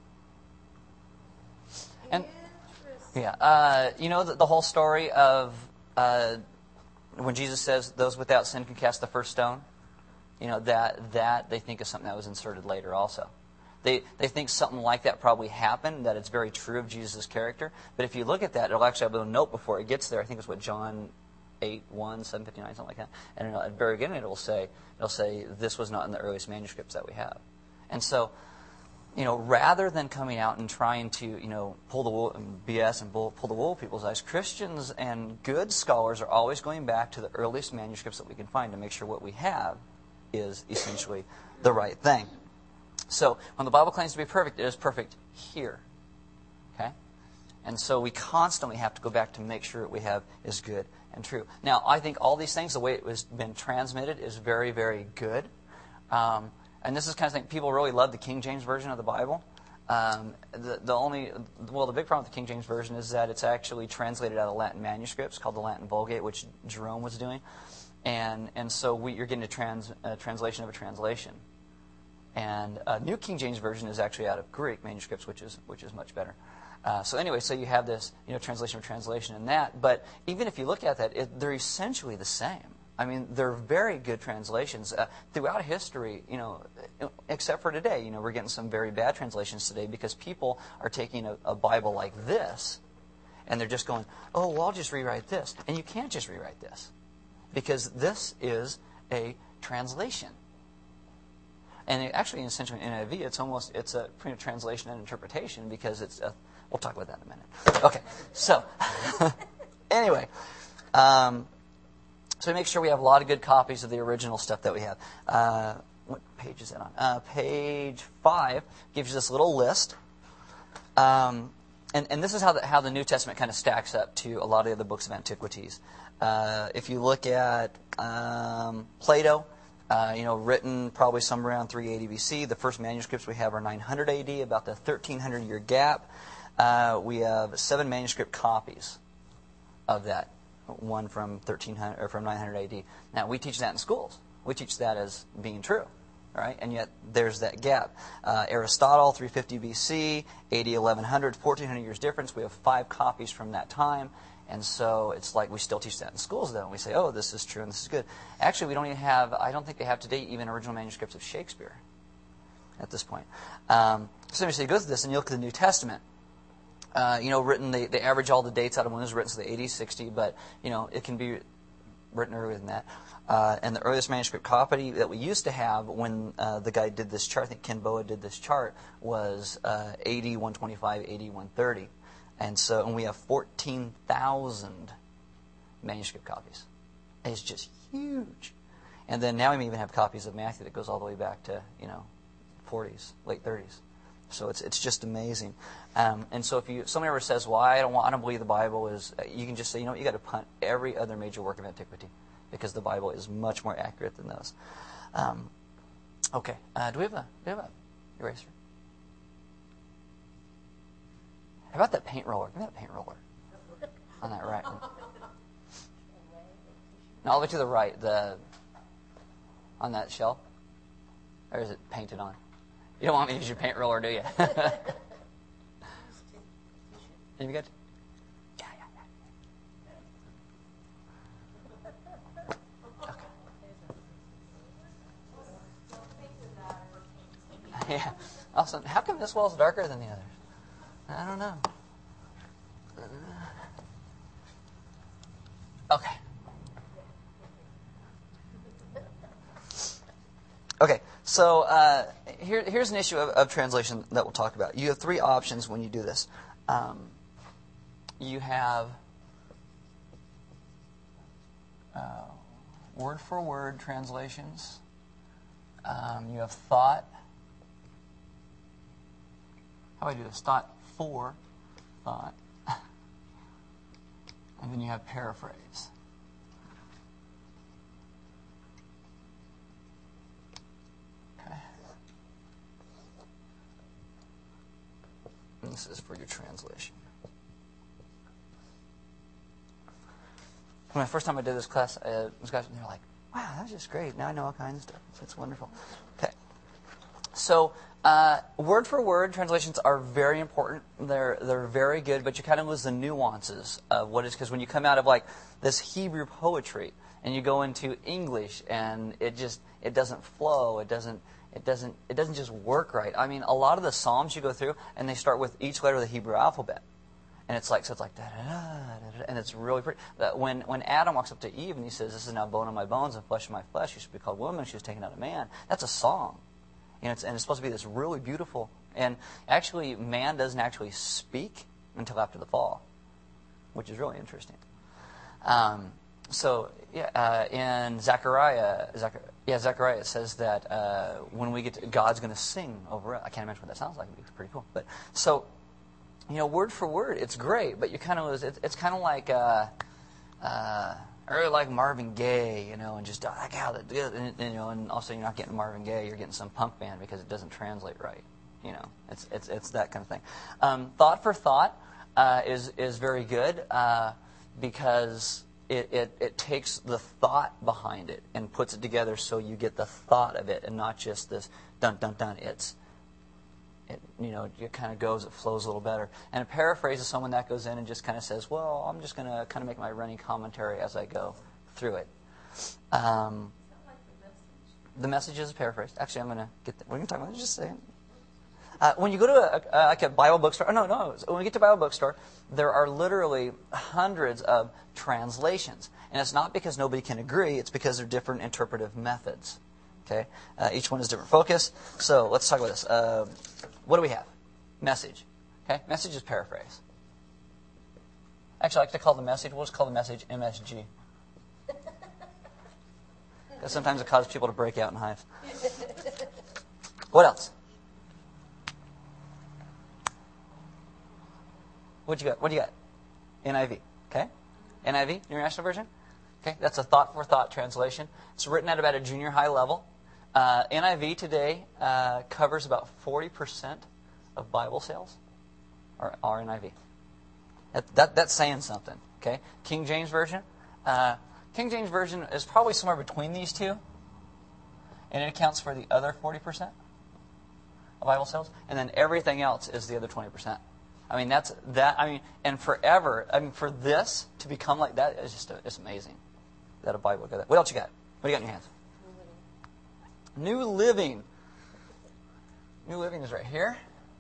And Interesting. the whole story of when Jesus says those without sin can cast the first stone, that they think is something that was inserted later also. They think something like that probably happened, that it's very true of Jesus' character. But if you look at that, it'll actually have a little note before it gets there. I think it's what John 8:1, 7:59, something like that. And at the very beginning it'll say this was not in the earliest manuscripts that we have. And so, rather than coming out and trying to, pull the wool and BS and pull the wool over people's eyes, Christians and good scholars are always going back to the earliest manuscripts that we can find to make sure what we have is essentially the right thing. So when the Bible claims to be perfect, it is perfect here. Okay? And so we constantly have to go back to make sure what we have is good and true. Now, I think all these things, the way it was been transmitted, is very, very good. And this is kind of thing, people really love the King James Version of the Bible. The big problem with the King James Version is that it's actually translated out of Latin manuscripts called the Latin Vulgate, which Jerome was doing. And so you're getting a translation of a translation. And New King James Version is actually out of Greek manuscripts, which is much better. So you have this translation of translation in that. But even if you look at that, they're essentially the same. I mean, they're very good translations throughout history. Except for today, we're getting some very bad translations today because people are taking a Bible like this, and they're just going, "Oh, well, I'll just rewrite this," and you can't just rewrite this because this is a translation. And actually, essentially, in NIV, it's a between a translation and interpretation because we'll talk about that in a minute. Okay, so anyway, so we make sure we have a lot of good copies of the original stuff that we have. What page is that on? Page 5 gives you this little list. And this is how the New Testament kind of stacks up to a lot of the other books of antiquities. If you look at Plato, written probably somewhere around 380 BC. The first manuscripts we have are 900 AD, about the 1300-year gap. We have 7 manuscript copies of that, one from 900 AD. Now, we teach that in schools. We teach that as being true. right? And yet there's that gap. Aristotle, 350 BC, AD 1100, 1400 years difference. We have 5 copies from that time. And so it's like we still teach that in schools, though. We say, oh, this is true and this is good. Actually, we don't even have, I don't think they have today even original manuscripts of Shakespeare at this point. So you go through this and you look at the New Testament. Written, they average all the dates out of when it was written, so the 80s, 60, but, it can be written earlier than that. And the earliest manuscript copy that we used to have when the guy did this chart, I think Ken Boa did this chart, was AD 125, AD 130. And we have 14,000 manuscript copies. It's just huge. And then now we even have copies of Matthew that goes all the way back to, 40s, late 30s. So it's just amazing. And so if somebody ever says, well, I don't believe the Bible is, you can just say, you got to punt every other major work of antiquity because the Bible is much more accurate than those. Okay. Do we have a eraser? How about that paint roller? Give me that paint roller. On that right. No, all the way to the right. On that shelf? Or is it painted on? You don't want me to use your paint roller, do you? Have you got? Yeah. Okay. Yeah. Also, how come this wall's darker than the others? I don't know. Okay. Okay, so here's an issue of translation that we'll talk about. You have 3 options when you do this. You have word-for-word translations. You have thought. How do I do this? Thought for thought. And then you have paraphrase. Okay. And this is for your translation. When the first time I did this class, they're like, wow, that's just great. Now I know all kinds of stuff. It's wonderful. Okay. So, word-for-word translations are very important. They're very good, but you kind of lose the nuances of what is, because when you come out of like this Hebrew poetry and you go into English and it doesn't flow. It doesn't just work right. I mean, a lot of the Psalms you go through and they start with each letter of the Hebrew alphabet. And it's like da da da, and it's really pretty. When Adam walks up to Eve and he says, "This is now bone of my bones and flesh of my flesh. You should be called woman. She was taken out of man." That's a song, and it's supposed to be this really beautiful. And actually, man doesn't actually speak until after the fall, which is really interesting. In Zechariah it says that when we get to, God's going to sing over it. I can't imagine what that sounds like. It'd be pretty cool. But so. Word for word, it's great, but you kind of lose. It's kind of like I really like Marvin Gaye, and just like how that, and also you're not getting Marvin Gaye, you're getting some punk band because it doesn't translate right. It's that kind of thing. Thought for thought is very good because it takes the thought behind it and puts it together so you get the thought of it and not just this dun dun dun. It kind of goes, it flows a little better. And a paraphrase is someone that goes in and just kind of says, well, I'm just going to kind of make my running commentary as I go through it. The Message is a paraphrase. Actually, I'm going to get we're going to talk about it in just a second. When you go to a Bible bookstore, when we get to a Bible bookstore, there are literally hundreds of translations. And it's not because nobody can agree, it's because they're different interpretive methods. Okay, each one is different focus. So let's talk about this. What do we have? Message. Okay, Message is paraphrase. Actually, I like to call the Message. We'll just call the Message MSG. Because sometimes it causes people to break out in hives. What else? What you got? What do you got? NIV. Okay, NIV, International Version. Okay, that's a thought-for-thought translation. It's written at about a junior high level. NIV today covers about 40% of Bible sales are NIV. That's saying something. Okay, King James Version. King James Version is probably somewhere between these two. and it accounts for the other 40% of Bible sales, and then everything else is the other 20%. I mean, and forever. I mean, for this to become like that is just it's amazing that a Bible would go that. What else you got? What do you got in your hands? New Living. New Living is right here.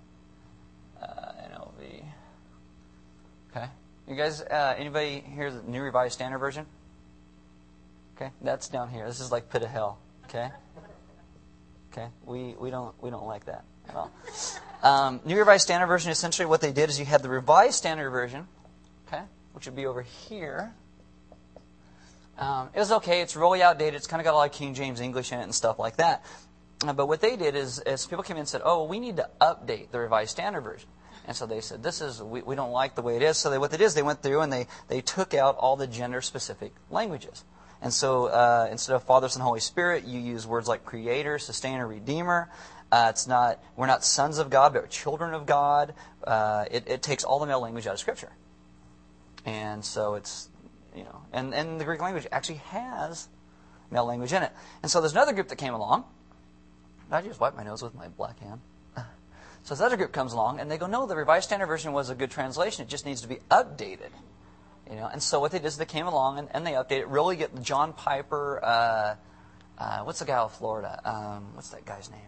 NLV. Okay. You guys, anybody here the New Revised Standard Version? Okay, that's down here. This is like pit of hell. Okay. Okay. We don't like that at all. New Revised Standard Version. Essentially, what they did is you had the Revised Standard Version, okay, which would be over here. It was okay. It's really outdated. It's kind of got a lot of King James English in it and stuff like that. But what they did is people came in and said, oh, we need to update the Revised Standard Version. And so they said, we don't like the way it is. So what they did is they went through and they took out all the gender-specific languages. And so instead of Father, Son, Holy Spirit, you use words like Creator, Sustainer, Redeemer. We're not sons of God, but we're children of God. It takes all the male language out of Scripture. And so it's, and the Greek language actually has male language in it. And so there's another group that came along. I just wiped my nose with my black hand. So this other group comes along, and they go, no, the Revised Standard Version was a good translation. It just needs to be updated. And so what they did is they came along, and they updated it. Really get John Piper, what's the guy out of Florida? What's that guy's name?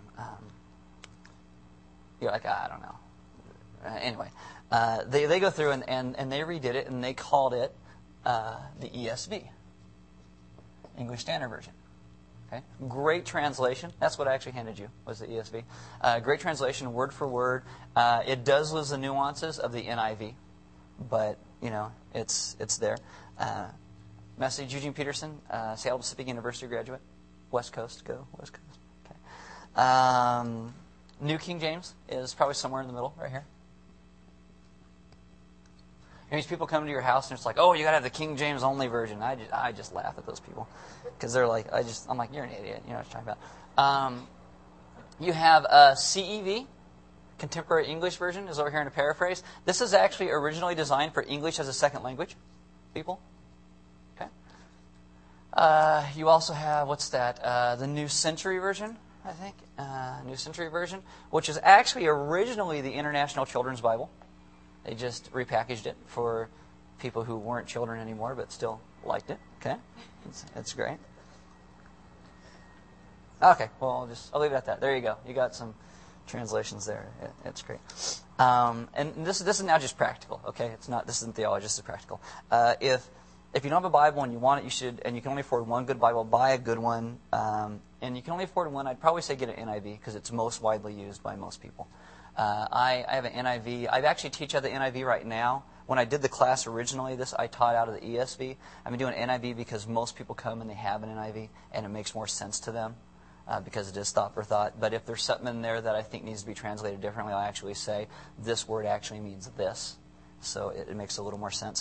I don't know. Anyway, they go through, and they redid it, and they called it the ESV, English Standard Version. Okay, great translation. That's what I actually handed you, was the ESV. Great translation, word for word. It does lose the nuances of the NIV, but it's there. Message, Eugene Peterson, Seattle Pacific University graduate, West Coast, go West Coast. Okay. New King James is probably somewhere in the middle, right here. And these people come to your house and it's like, oh, you got to have the King James only version. I just laugh at those people because they're like, I'm like, you're an idiot. You know what I'm talking about. You have a CEV, Contemporary English Version, is over here in a paraphrase. This is actually originally designed for English as a second language, people. Okay. You also have, what's that? The New Century Version, I think. New Century Version, which is actually originally the International Children's Bible. They just repackaged it for people who weren't children anymore but still liked it. Okay, that's great. Okay, well, I'll leave it at that. There you go. You got some translations there. It's great. And this is now just practical. Okay, this isn't theology. This is practical. If you don't have a Bible and you want it, you should. And you can only afford one good Bible, buy a good one. And you can only afford one. I'd probably say get an NIV because it's most widely used by most people. I have an NIV. I actually teach out of the NIV right now. When I did the class originally, I taught out of the ESV. I've been doing NIV because most people come and they have an NIV, and it makes more sense to them because it is thought for thought. But if there's something in there that I think needs to be translated differently, I'll actually say, this word actually means this. So it makes a little more sense.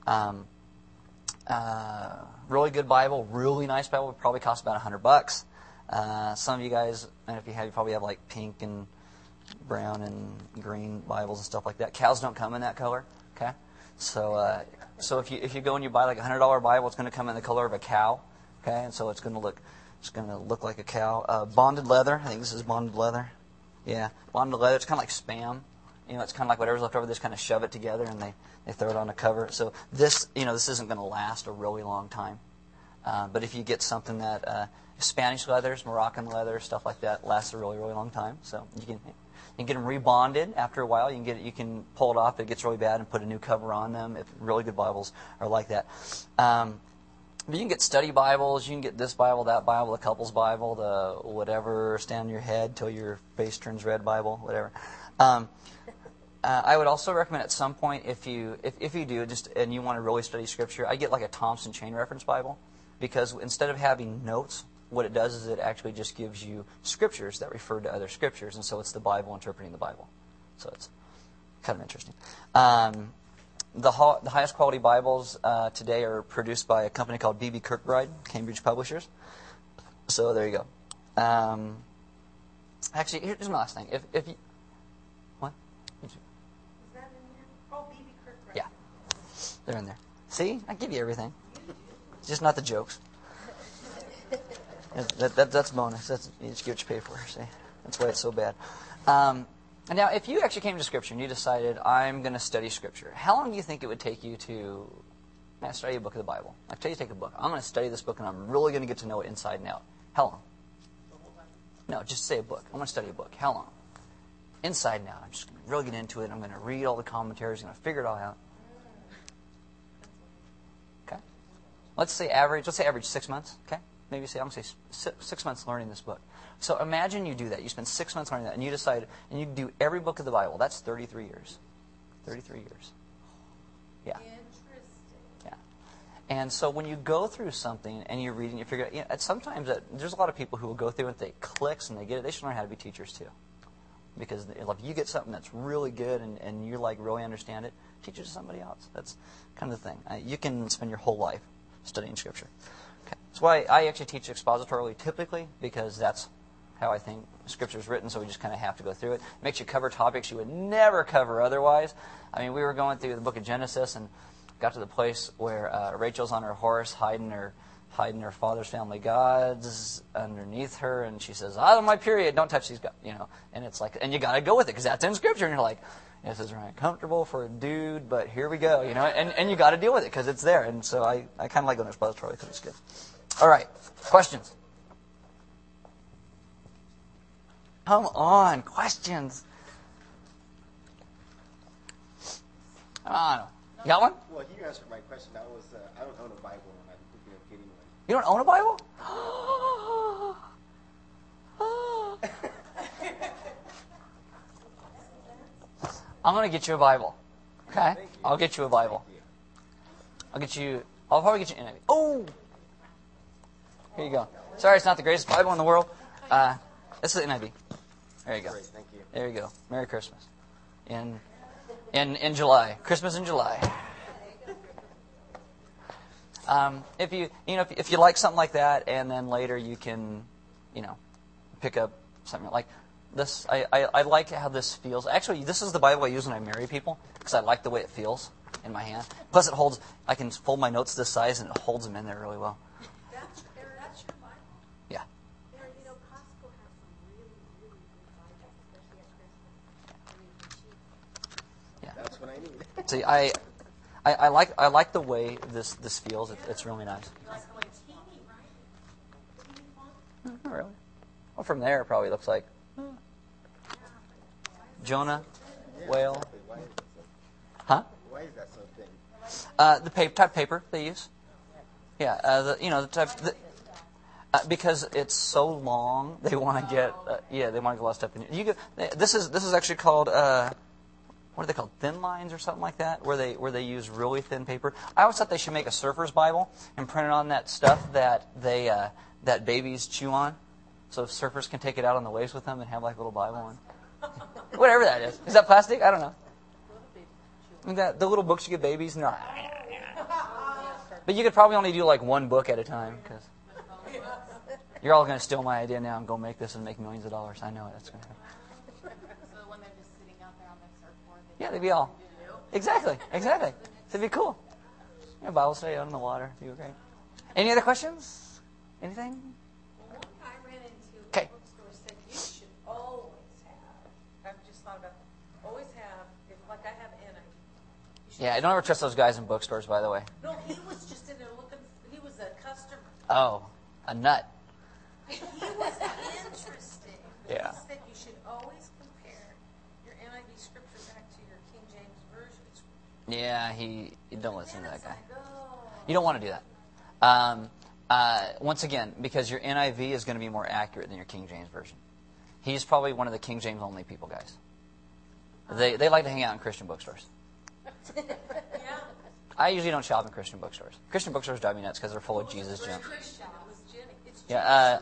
Really good Bible, really nice Bible. Would probably cost about $100. Some of you guys, and if you have, you probably have like pink and brown and green Bibles and stuff like that. Cows don't come in that color. Okay, so if you go and you buy like a $100 Bible, it's going to come in the color of a cow. Okay, and so it's going to look like a cow. Bonded leather. I think this is bonded leather. Yeah, bonded leather. It's kind of like Spam. It's kind of like whatever's left over. They just kind of shove it together and they throw it on a cover. So this isn't going to last a really long time. But if you get something that Spanish leathers, Moroccan leather, stuff like that lasts a really, really long time. So you can get them rebonded after a while. You can pull it off if it gets really bad and put a new cover on them. If really good Bibles are like that. But you can get study Bibles. You can get this Bible, that Bible, the couple's Bible, the whatever, stand on your head till your face turns red Bible, whatever. I would also recommend at some point if you do and you want to really study Scripture, I get like a Thompson Chain Reference Bible because instead of having notes, what it does is it actually just gives you scriptures that refer to other scriptures, and so it's the Bible interpreting the Bible. So it's kind of interesting. The highest quality Bibles today are produced by a company called B.B. Kirkbride, Cambridge Publishers. So there you go. Actually, here's my last thing. If you what? Is that in here? Oh, B.B. Kirkbride. Yeah, they're in there. See, I give you everything, just not the jokes. That's bonus. You just get what you pay for. See, that's why it's so bad. And now, if you actually came to Scripture and you decided, I'm going to study Scripture, how long do you think it would take you to study a book of the Bible? Like, say you take a book. I'm going to study this book, and I'm really going to get to know it inside and out. How long? No, just say a book. I'm going to study a book. How long? Inside and out. I'm just going to really get into it. I'm going to read all the commentaries. I'm going to figure it all out. Okay. Let's say average 6 months. Okay. Maybe say, I'm going to say 6 months learning this book. So imagine you do that. You spend 6 months learning that, and you decide, and you do every book of the Bible. That's 33 years. 33 years. Yeah. Yeah. And so when you go through something and you read and you figure out, sometimes there's a lot of people who will go through it, they clicks and they get it. They should learn how to be teachers too. Because if you get something that's really good and you really understand it, teach it to somebody else. That's kind of the thing. You can spend your whole life studying Scripture. Okay. That's why I actually teach expositorily typically, because that's how I think Scripture is written, so we just kind of have to go through it. It makes you cover topics you would never cover otherwise. I mean, we were going through the book of Genesis and got to the place where Rachel's on her horse hiding her father's family gods underneath her, and she says, "Out of my period, don't touch these gods," And it's like, and you got to go with it because that's in Scripture, and you're like, this is right, comfortable for a dude, but here we go, and you got to deal with it because it's there, and so I kind of like going expository because it's good. All right, questions. Come on, questions. Come on. You got one? Well, you answered my question. I don't own a Bible, and I'm thinking of getting one. You don't own a Bible? I'm going to get you a Bible. Okay? I'll get you a Bible. I'll probably get you an NIV. Oh! Here you go. Sorry, it's not the greatest Bible in the world. This is the NIV. There you go. Great, thank you. There you go. Merry Christmas. In July. Christmas in July. If you like something like that, and then later you can, pick up something like this. I like how this feels. Actually, this is the Bible I use when I marry people because I like the way it feels in my hand. Plus, I can fold my notes this size, and it holds them in there really well. That's your Bible? Yeah. Costco has some really, really good Bibles, especially at Christmas. Yeah. That's what I need. See, I like the way this feels. It's really nice. Like the way it's teeny, right? Teeny font? Not really. Well, from there it probably looks like Jonah, whale. Why is that so, Huh? why is that so thin? The type of paper they use. Yeah, the type. Because it's so long, they want to get they want to get a lot of stuff in. This is actually called what are they called? Thin lines or something like that, where they use really thin paper. I always thought they should make a surfer's Bible and print it on that stuff that that babies chew on, so surfers can take it out on the waves with them and have like a little Bible on. Whatever that is. Is that plastic? I don't know. The little books you give babies? No. But you could probably only do like one book at a time because you're all going to steal my idea now and go make this and make millions of dollars. I know it. That's going to happen. So when they're just sitting out there on the surfboard, Yeah, they'd be all. Exactly. It'd be cool. Bible study out in the water. It'd be great. Any other questions? Anything? Well, one guy I ran into at Okay. the bookstore said you should always have, I've just thought about, always have, like I have NIV. You should- Yeah, don't ever trust those guys in bookstores, by the way. No, he was just in there looking, he was a customer. Oh, a nut. He was interesting. Yeah. He said you should always compare your NIV scripture back to your King James Version. Yeah, you don't listen to And that it's guy. like, oh. You don't want to do that. Once again, because your NIV is going to be more accurate than your King James Version. He's probably one of the King James only people, guys. They like to hang out in Christian bookstores. Yeah. I usually don't shop in Christian bookstores. Christian bookstores drive me nuts because they're full of Jesus It was junk. Christian. It was Jenny. It's Yeah,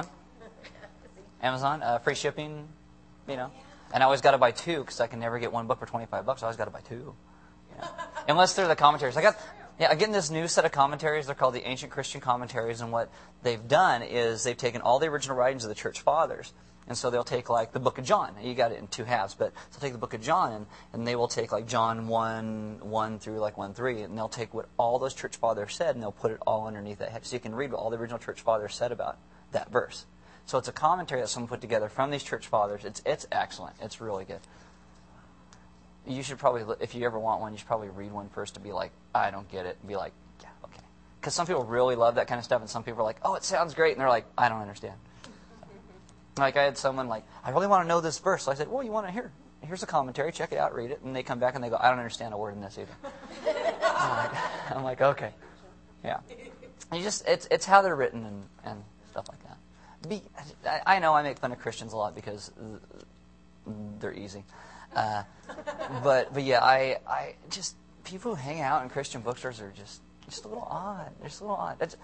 Amazon, free shipping, And I always got to buy two because I can never get one book for $25. I always got to buy two. Unless they're the commentaries. I'm getting this new set of commentaries. They're called the Ancient Christian Commentaries, and what they've done is they've taken all the original writings of the Church Fathers, and so they'll take like the Book of John. You got it in two halves, but they'll take the Book of John and they will take like John 1 through like 1:3, and they'll take what all those Church Fathers said and they'll put it all underneath that head, so you can read what all the original Church Fathers said about that verse. So it's a commentary that someone put together from these church fathers. It's excellent. It's really good. You should probably, if you ever want one, you should probably read one first to be like, I don't get it. And be like, yeah, okay. Because some people really love that kind of stuff, and some people are like, oh, it sounds great. And they're like, I don't understand. Like I had someone like, I really want to know this verse. So I said, well, you want to hear? Here's a commentary. Check it out. Read it. And they come back and they go, I don't understand a word in this either. I'm like, okay. Yeah. It's how they're written and stuff like that. I know I make fun of Christians a lot because they're easy. But yeah, I just, people who hang out in Christian bookstores are just a little odd. They're just a little odd.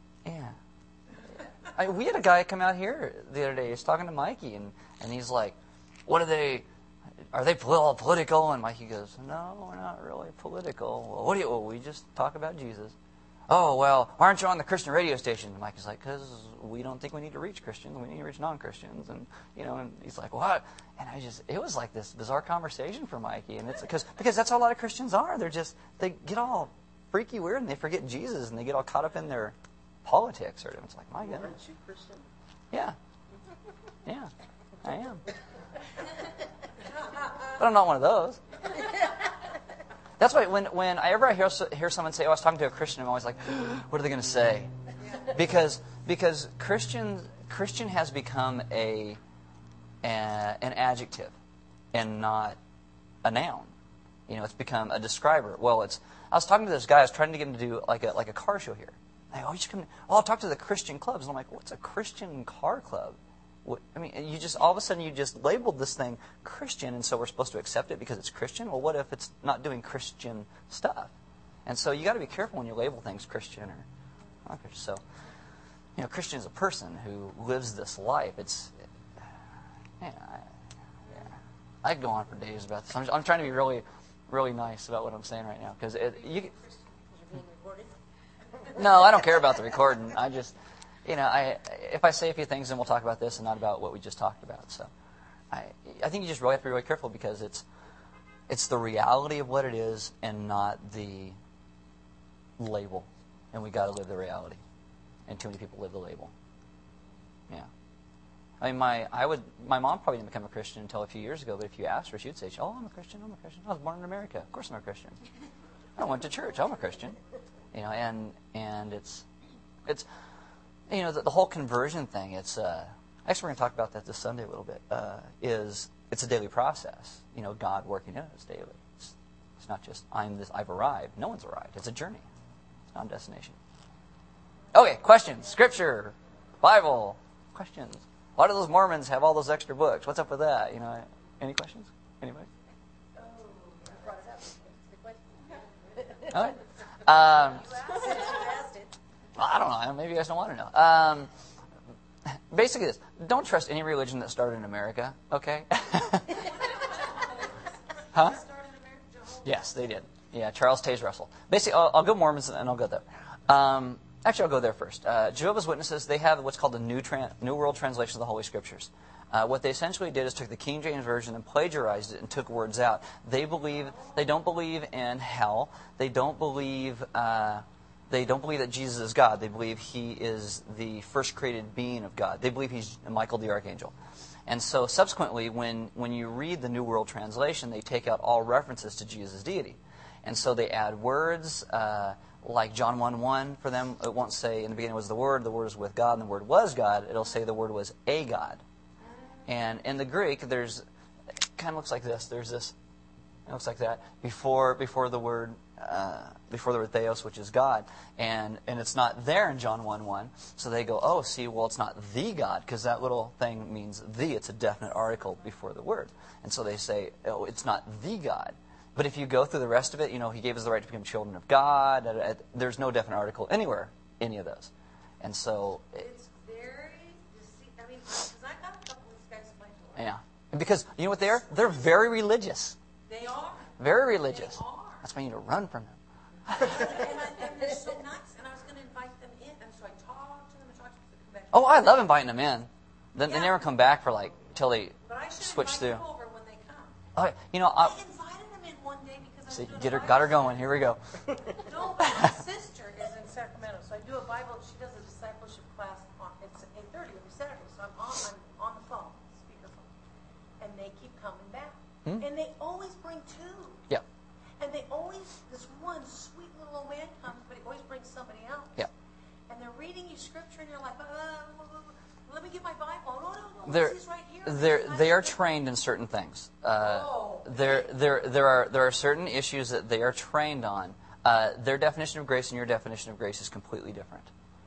Yeah. We had a guy come out here the other day. He's talking to Mikey, and he's like, what are they all political? And Mikey goes, no, we're not really political. Well, we just talk about Jesus. Oh, well, why aren't you on the Christian radio station? And Mikey's like, because we don't think we need to reach Christians. We need to reach non-Christians. And, and he's like, what? And it was like this bizarre conversation for Mikey. And it's because that's how a lot of Christians are. They get all freaky weird and they forget Jesus and they get all caught up in their politics. Or it's like, my God. Aren't you Christian? Yeah. Yeah, I am. But I'm not one of those. That's why whenever I hear someone say, oh, I was talking to a Christian, I'm always like, what are they going to say? Because Christian has become an adjective and not a noun. It's become a describer. Well, I was talking to this guy. I was trying to get him to do like a car show here. Like, oh, you should come. I'll talk to the Christian clubs. And I'm like, what's a Christian car club? You just all of a sudden you just labeled this thing Christian, and so we're supposed to accept it because it's Christian. Well, what if it's not doing Christian stuff? And so you got to be careful when you label things Christian or not Christian. So, Christian is a person who lives this life. I could go on for days about this. I'm trying to be really, really nice about what I'm saying right now because No, I don't care about the recording. I just. If I say a few things, then we'll talk about this and not about what we just talked about. So, I think you just really have to be really careful because it's the reality of what it is and not the label, and we got to live the reality. And too many people live the label. Yeah, I mean, my mom probably didn't become a Christian until a few years ago. But if you asked her, she'd say, "Oh, I'm a Christian. I'm a Christian. I was born in America. Of course, I'm a Christian. I went to church. I'm a Christian." And it's. The whole conversion thing, actually we're going to talk about that this Sunday a little bit, it's a daily process. God working in us daily. It's not just, I've arrived. No one's arrived. It's a journey. It's not a destination. Okay, questions. Scripture. Bible. Questions. Why do those Mormons have all those extra books? What's up with that? Any questions? Anybody? Oh, you brought it up. That's the question. All right. You asked it. Well, I don't know. Maybe you guys don't want to know. Basically this. Don't trust any religion that started in America, okay? Huh? Yes, they did. Yeah, Charles Taze Russell. Basically, I'll go Mormons and I'll go there. Actually, I'll go there first. Jehovah's Witnesses, they have what's called the New World Translation of the Holy Scriptures. What they essentially did is took the King James Version and plagiarized it and took words out. They don't believe in hell. They don't believe that Jesus is God. They believe he is the first created being of God. They believe he's Michael the Archangel. And so subsequently, when you read the New World Translation, they take out all references to Jesus' deity. And so they add words like John 1:1 for them. It won't say in the beginning was the Word was with God, and the Word was God. It'll say the Word was a God. And in the Greek, it kind of looks like this. There's this. It looks like that before the word theos, which is God, and it's not there in John 1:1. So they go, oh, see, well, it's not the God because that little thing means the. It's a definite article before the word, and so they say, oh, it's not the God. But if you go through the rest of it, he gave us the right to become children of God. There's no definite article anywhere, any of those, and so it's very deceiving. I mean, because I got a couple of these guys fighting. Yeah, and because you know what they are? They're very religious. They are. Very religious. They are. That's why you need to run from them. And they're so nice, and I was going to invite them in, and so I talked to them and talked to them to come back. Oh, I love inviting them in. Then they never come back for till they But I should switch invite through. them over when they come. Oh, I invited them in one day because see, I was got doing her going. Here we go. No, but my sister is in Sacramento, so I do a Bible. She does a discipleship class. It's a Thursday. They're, this is right here. they are trained in certain things. There are certain issues that they are trained on. Their definition of grace and your definition of grace is completely different.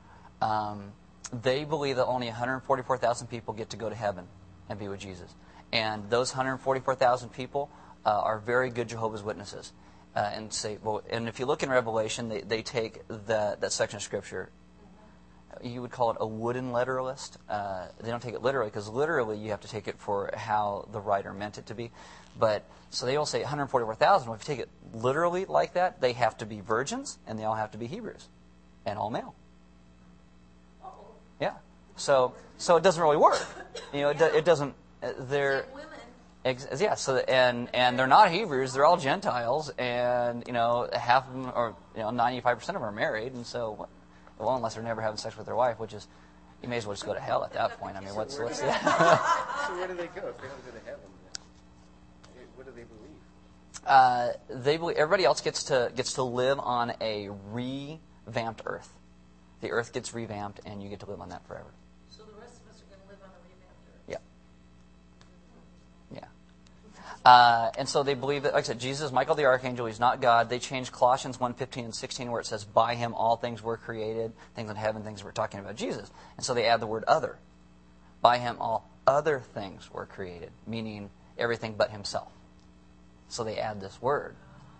They believe that only 144,000 people get to go to heaven and be with Jesus. And those 144,000 people are very good Jehovah's Witnesses. And say, well, and if you look in Revelation, they take that section of Scripture. You would call it a wooden literalist. They don't take it literally, because literally you have to take it for how the writer meant it to be. But so they all say 144,000. Well, if you take it literally like that, they have to be virgins, and they all have to be Hebrews, and all male. Yeah. So it doesn't really work. It doesn't. They're yeah. So and they're not Hebrews. They're all Gentiles, and half of them, or 95% of them are married, and so. Well, unless they're never having sex with their wife, which is, you may as well just go to hell at that point. I mean, what's that? So where do they go if they don't go to heaven? What do they believe? They believe everybody else gets to live on a revamped earth. The earth gets revamped, and you get to live on that forever. So the rest of us are going to live on a revamped earth. Yeah. And so they believe that, like I said, Jesus is Michael the Archangel. He's not God. They changed Colossians 1:15 and 16 where it says, by him all things were created, things in heaven, things we're talking about Jesus. And so they add the word other. By him all other things were created, meaning everything but himself. So they add this word.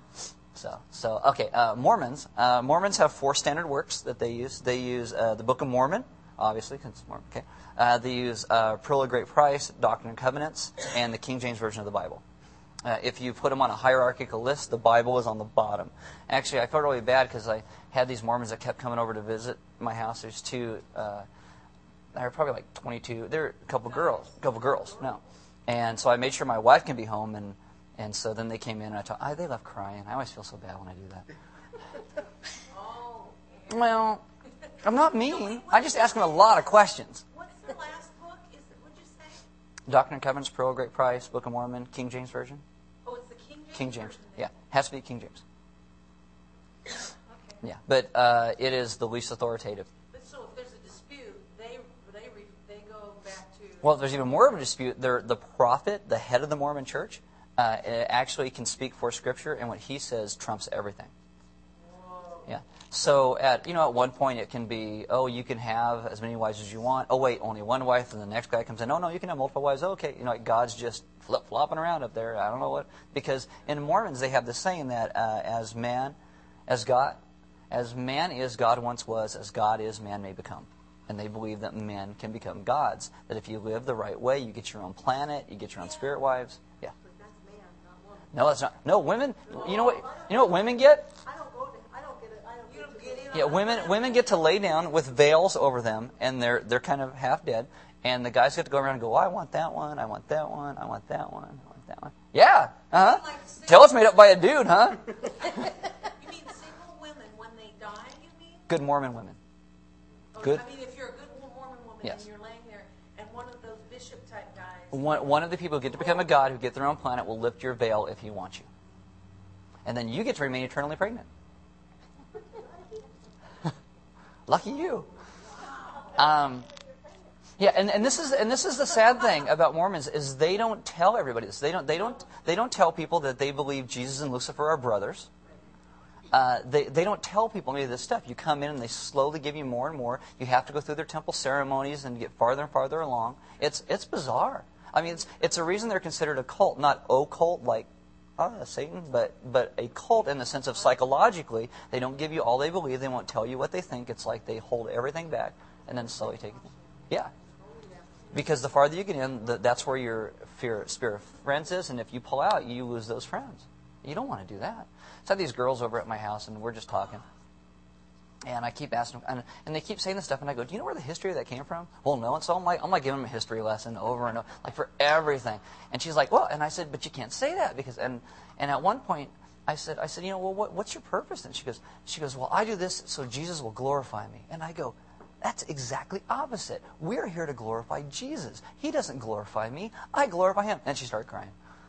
So okay, Mormons. Mormons have 4 standard works that they use. They use the Book of Mormon, obviously, because it's Mormon. Okay. They use Pearl of Great Price, Doctrine and Covenants, and the King James Version of the Bible. If you put them on a hierarchical list, the Bible is on the bottom. Actually, I felt really bad because I had these Mormons that kept coming over to visit my house. There's 2, they're probably like 22. They're a couple girls, no. And so I made sure my wife can be home, and so then they came in, and they left crying. I always feel so bad when I do that. Well, I'm not mean. I just ask them a lot of questions. What's the last book? What'd you say? Doctrine and Covenants, Pearl of Great Price, Book of Mormon, King James Version. Oh, it's the King James? King James, version. yeah. Has to be King James. Okay. Yeah, but it is the least authoritative. But so if there's a dispute, they go back to... Well, there's even more of a dispute. The prophet, the head of the Mormon church, actually can speak for Scripture, and what he says trumps everything. Whoa. Yeah. So at one point it can be, oh, you can have as many wives as you want. Oh wait, only one wife, and the next guy comes in. Oh no, you can have multiple wives. Oh, okay, God's just flip-flopping around up there. I don't know what, because in Mormons they have this saying that as man is God once was, as God is man may become. And they believe that men can become gods. That if you live the right way, you get your own planet, you get your own spirit wives. Yeah. But that's man, not woman. No, that's not. No, women. You know what women get? I don't get it. You don't get in Yeah, women get to lay down with veils over them, and they're kind of half dead. And the guys get to go around and go, I want that one, I want that one, I want that one, I want that one. Yeah, Till it's made up by a dude, huh? You mean single women when they die, you mean? Good Mormon women. Oh, Good. I mean, if you're a good Mormon woman Yes. and you're laying there, and one of those bishop-type guys... One of the people who get to become a god, who get their own planet, will lift your veil if he wants you. And then you get to remain eternally pregnant. Lucky you. Yeah, and this is the sad thing about Mormons is they don't tell everybody this. They don't tell people that they believe Jesus and Lucifer are brothers. They don't tell people any of this stuff. You come in and they slowly give you more and more. You have to go through their temple ceremonies and get farther and farther along. It's bizarre. I mean, it's a reason they're considered a cult, not occult like Satan, but a cult in the sense of psychologically, they don't give you all they believe. They won't tell you what they think. It's like they hold everything back and then slowly take it. Yeah. Because the farther you get in, that's where your spirit of friends is, and if you pull out, you lose those friends. You don't want to do that. So I have these girls over at my house, and we're just talking. And I keep asking them, and they keep saying this stuff, and I go, do you know where the history of that came from? Well, no. And so I'm like giving them a history lesson over and over, like for everything. And she's like, well, and I said, but you can't say that because, and at one point, I said, well, what's your purpose then? She goes, well, I do this so Jesus will glorify me. And I go, that's exactly opposite. We're here to glorify Jesus. He doesn't glorify me. I glorify him. And she started crying.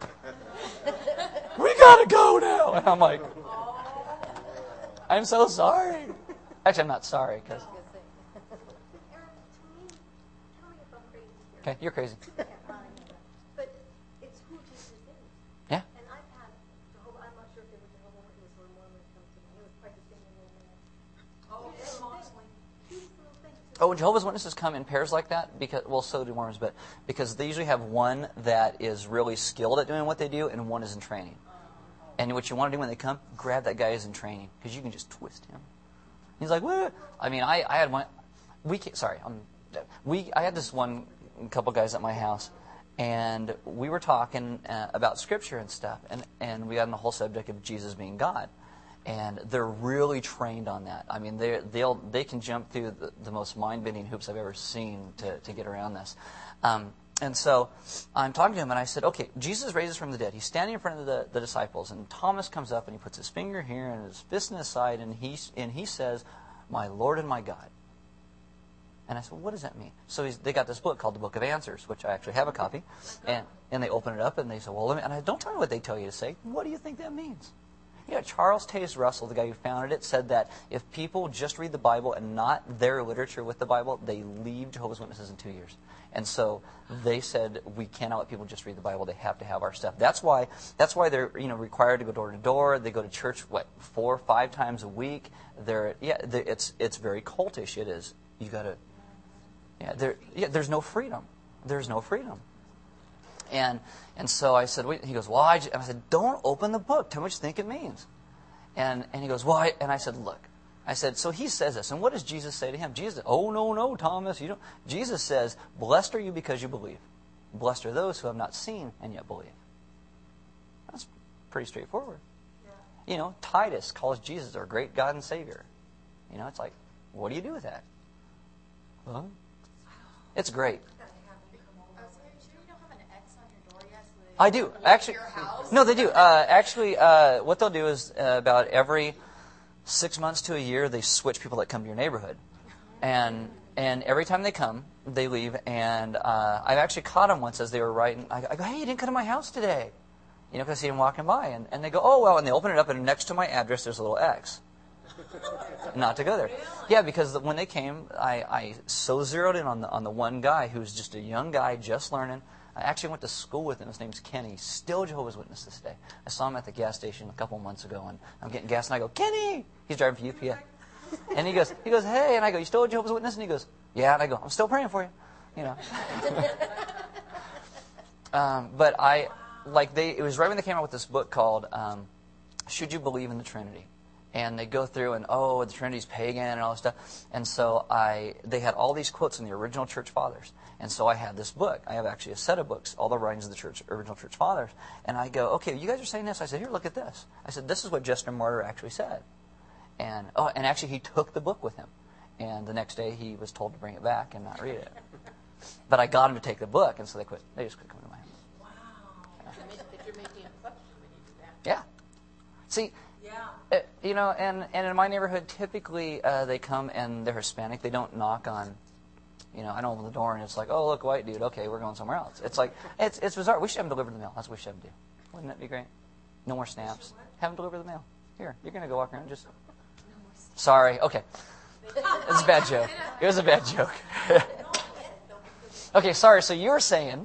We gotta go now. And I'm like, I'm so sorry. Actually, I'm not sorry because. Eric, tell me if I'm crazy here. Okay, you're crazy. But it's who Jesus is. Yeah. And I've had Jehovah, I'm not sure if they were Jehovah Witness or Mormon come to me. It was quite the thing in one minute. Oh, it's Moxley. These little things. Oh, Jehovah's Witnesses come in pairs like that because, well, so do Mormons, but because they usually have one that is really skilled at doing what they do and one is in training. And what you want to do when they come, grab that guy who's in training because you can just twist him. He's like, what? I mean, I had one. I had this one couple guys at my house, and we were talking about Scripture and stuff, and we got on the whole subject of Jesus being God. And they're really trained on that. I mean, they can jump through the most mind-bending hoops I've ever seen to get around this. And so I'm talking to him, and I said, okay, Jesus raises from the dead. He's standing in front of the disciples, and Thomas comes up, and he puts his finger here and his fist in his side, and he says, my Lord and my God. And I said, well, what does that mean? So they got this book called the Book of Answers, which I actually have a copy. And they open it up, and they say, well, and I don't tell me what they tell you to say. What do you think that means? Yeah, Charles Taze Russell, the guy who founded it, said that if people just read the Bible and not their literature with the Bible, they leave Jehovah's Witnesses in 2 years. And so they said, we cannot let people just read the Bible. They have to have our stuff. That's why they're required to go door to door. They go to church 4 or 5 times a week. It's very cultish. It is. You got to. There's no freedom. There's no freedom. And so I said, wait, he goes, well, I said, don't open the book. Tell me what you think it means. And he goes, well, and I said, look. I said, so he says this. And what does Jesus say to him? Jesus, oh, no, Thomas. You don't. Jesus says, blessed are you because you believe. Blessed are those who have not seen and yet believe. That's pretty straightforward. Yeah. Titus calls Jesus our great God and Savior. It's like, what do you do with that? Huh? It's great. I do. Actually, no, they do. Actually, what they'll do is about every 6 months to a year, they switch people that come to your neighborhood. And every time they come, they leave. And I've actually caught them once as they were writing. I go, hey, you didn't come to my house today. Because I see them walking by. And they go, oh, well, and they open it up, and next to my address, there's a little X. Not to go there. Yeah, because when they came, I so zeroed in on the one guy who's just a young guy, just learning. I actually went to school with him. His name's Kenny. Still Jehovah's Witness this day. I saw him at the gas station a couple months ago, and I'm getting gas, and I go, Kenny! He's driving for UPS. And he goes, hey, and I go, you still a Jehovah's Witness? And he goes, yeah, and I go, I'm still praying for you. But it was right when they came out with this book called Should You Believe in the Trinity? And they go through and, the Trinity's pagan and all this stuff. And so they had all these quotes from the original church fathers. And so I had this book. I have actually a set of books, all the writings of the original church fathers. And I go, okay, you guys are saying this. I said, here, look at this. I said, this is what Justin Martyr actually said. And actually he took the book with him. And the next day he was told to bring it back and not read it. But I got him to take the book, and so they quit. They just quit coming to my house. Wow. That you're making a question when you do that. Yeah. See, and in my neighborhood, typically they come and they're Hispanic. They don't knock on, I don't open the door and it's like, oh, look, white dude. Okay, we're going somewhere else. It's like, it's bizarre. We should have them deliver the mail. That's what we should have them do. Wouldn't that be great? No more stamps. Have them deliver the mail. Here, you're going to go walk around. Just. Sorry. Okay. It's a bad joke. It was a bad joke. Okay, sorry. So you were saying.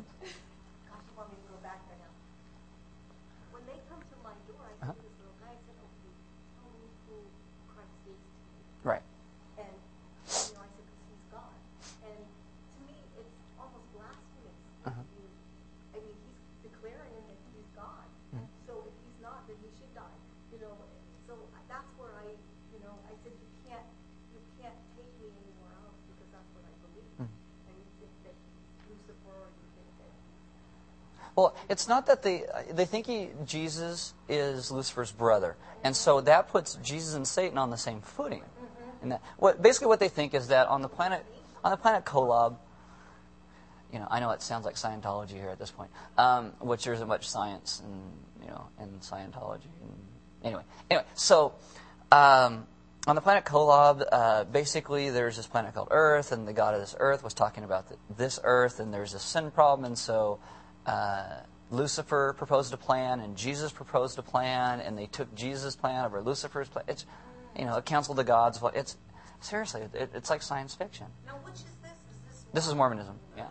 When they come to my door, I see this little guy said, okay, tell me who Christ is to you. Right. And, I said, because he's God. And to me, it's almost blasphemous. He's declaring that he's God. So if he's not, then he should die. So that's where I said, you can't take me anywhere else because that's what I believe. And you think that Lucifer, or you think that. Well, it's not that they think Jesus is Lucifer's brother, and so that puts Jesus and Satan on the same footing. And basically what they think is that on the planet Kolob, I know it sounds like Scientology here at this point, which there isn't much science in Scientology. Anyway, so on the planet Kolob, basically there's this planet called Earth, and the god of this Earth was talking about this Earth, and there's a sin problem, and so Lucifer proposed a plan, and Jesus proposed a plan, and they took Jesus' plan over Lucifer's plan. It's, a council of the gods. It's seriously, it's like science fiction. Now, which is this? This is Mormonism, yeah.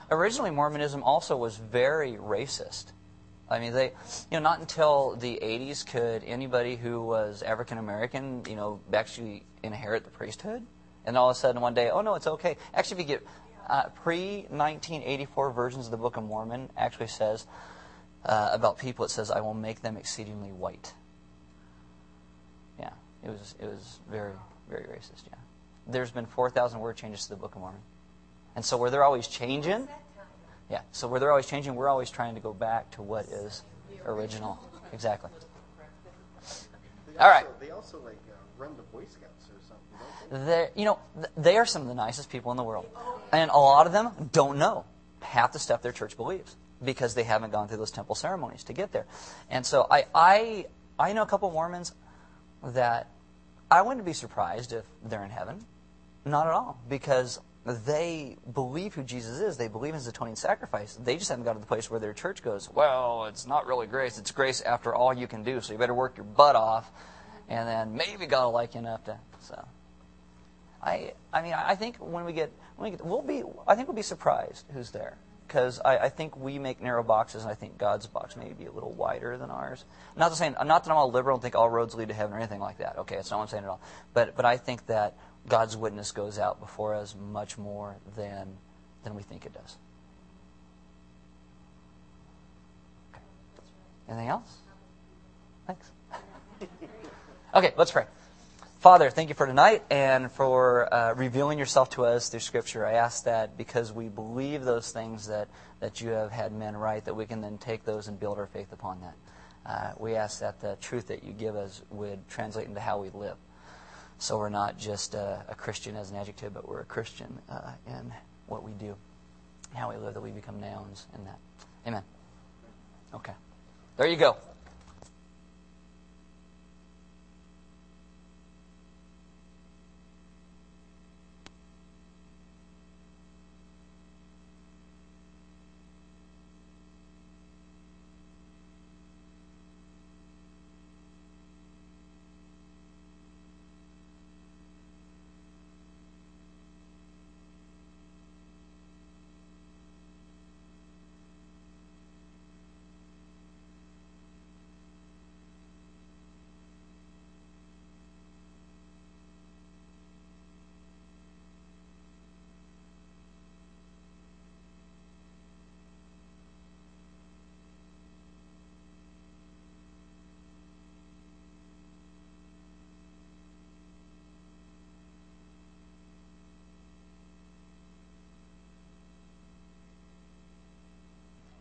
originally Mormonism also was very racist. I mean, not until the 80s could anybody who was African American, actually inherit the priesthood. And all of a sudden one day, oh no, it's okay. Actually, if you get pre-1984 versions of the Book of Mormon, actually says about people, it says, I will make them exceedingly white. Yeah, it was very, very racist, yeah. There's been 4,000 word changes to the Book of Mormon. And so where they're always changing, we're always trying to go back to what is original. Exactly. All right. They also run the Boy Scouts or something, don't they? They are some of the nicest people in the world. And a lot of them don't know half the stuff their church believes because they haven't gone through those temple ceremonies to get there. And so I know a couple of Mormons that I wouldn't be surprised if they're in heaven. Not at all. Because they believe who Jesus is. They believe in his atoning sacrifice. They just haven't got to the place where their church goes, well, it's not really grace. It's grace after all you can do. So you better work your butt off. And then maybe God will like you enough to. So, I think we'll be surprised who's there, because I think we make narrow boxes, and I think God's box may be a little wider than ours. Not that I'm all liberal and think all roads lead to heaven or anything like that. Okay, that's not what I'm saying at all. But I think that God's witness goes out before us much more than we think it does. Okay. Anything else? Thanks. Okay, let's pray. Father, thank you for tonight and for revealing yourself to us through Scripture. I ask that because we believe those things that you have had men write, that we can then take those and build our faith upon that. We ask that the truth that you give us would translate into how we live. So we're not just a Christian as an adjective, but we're a Christian in what we do, how we live, that we become nouns in that. Amen. Okay. There you go.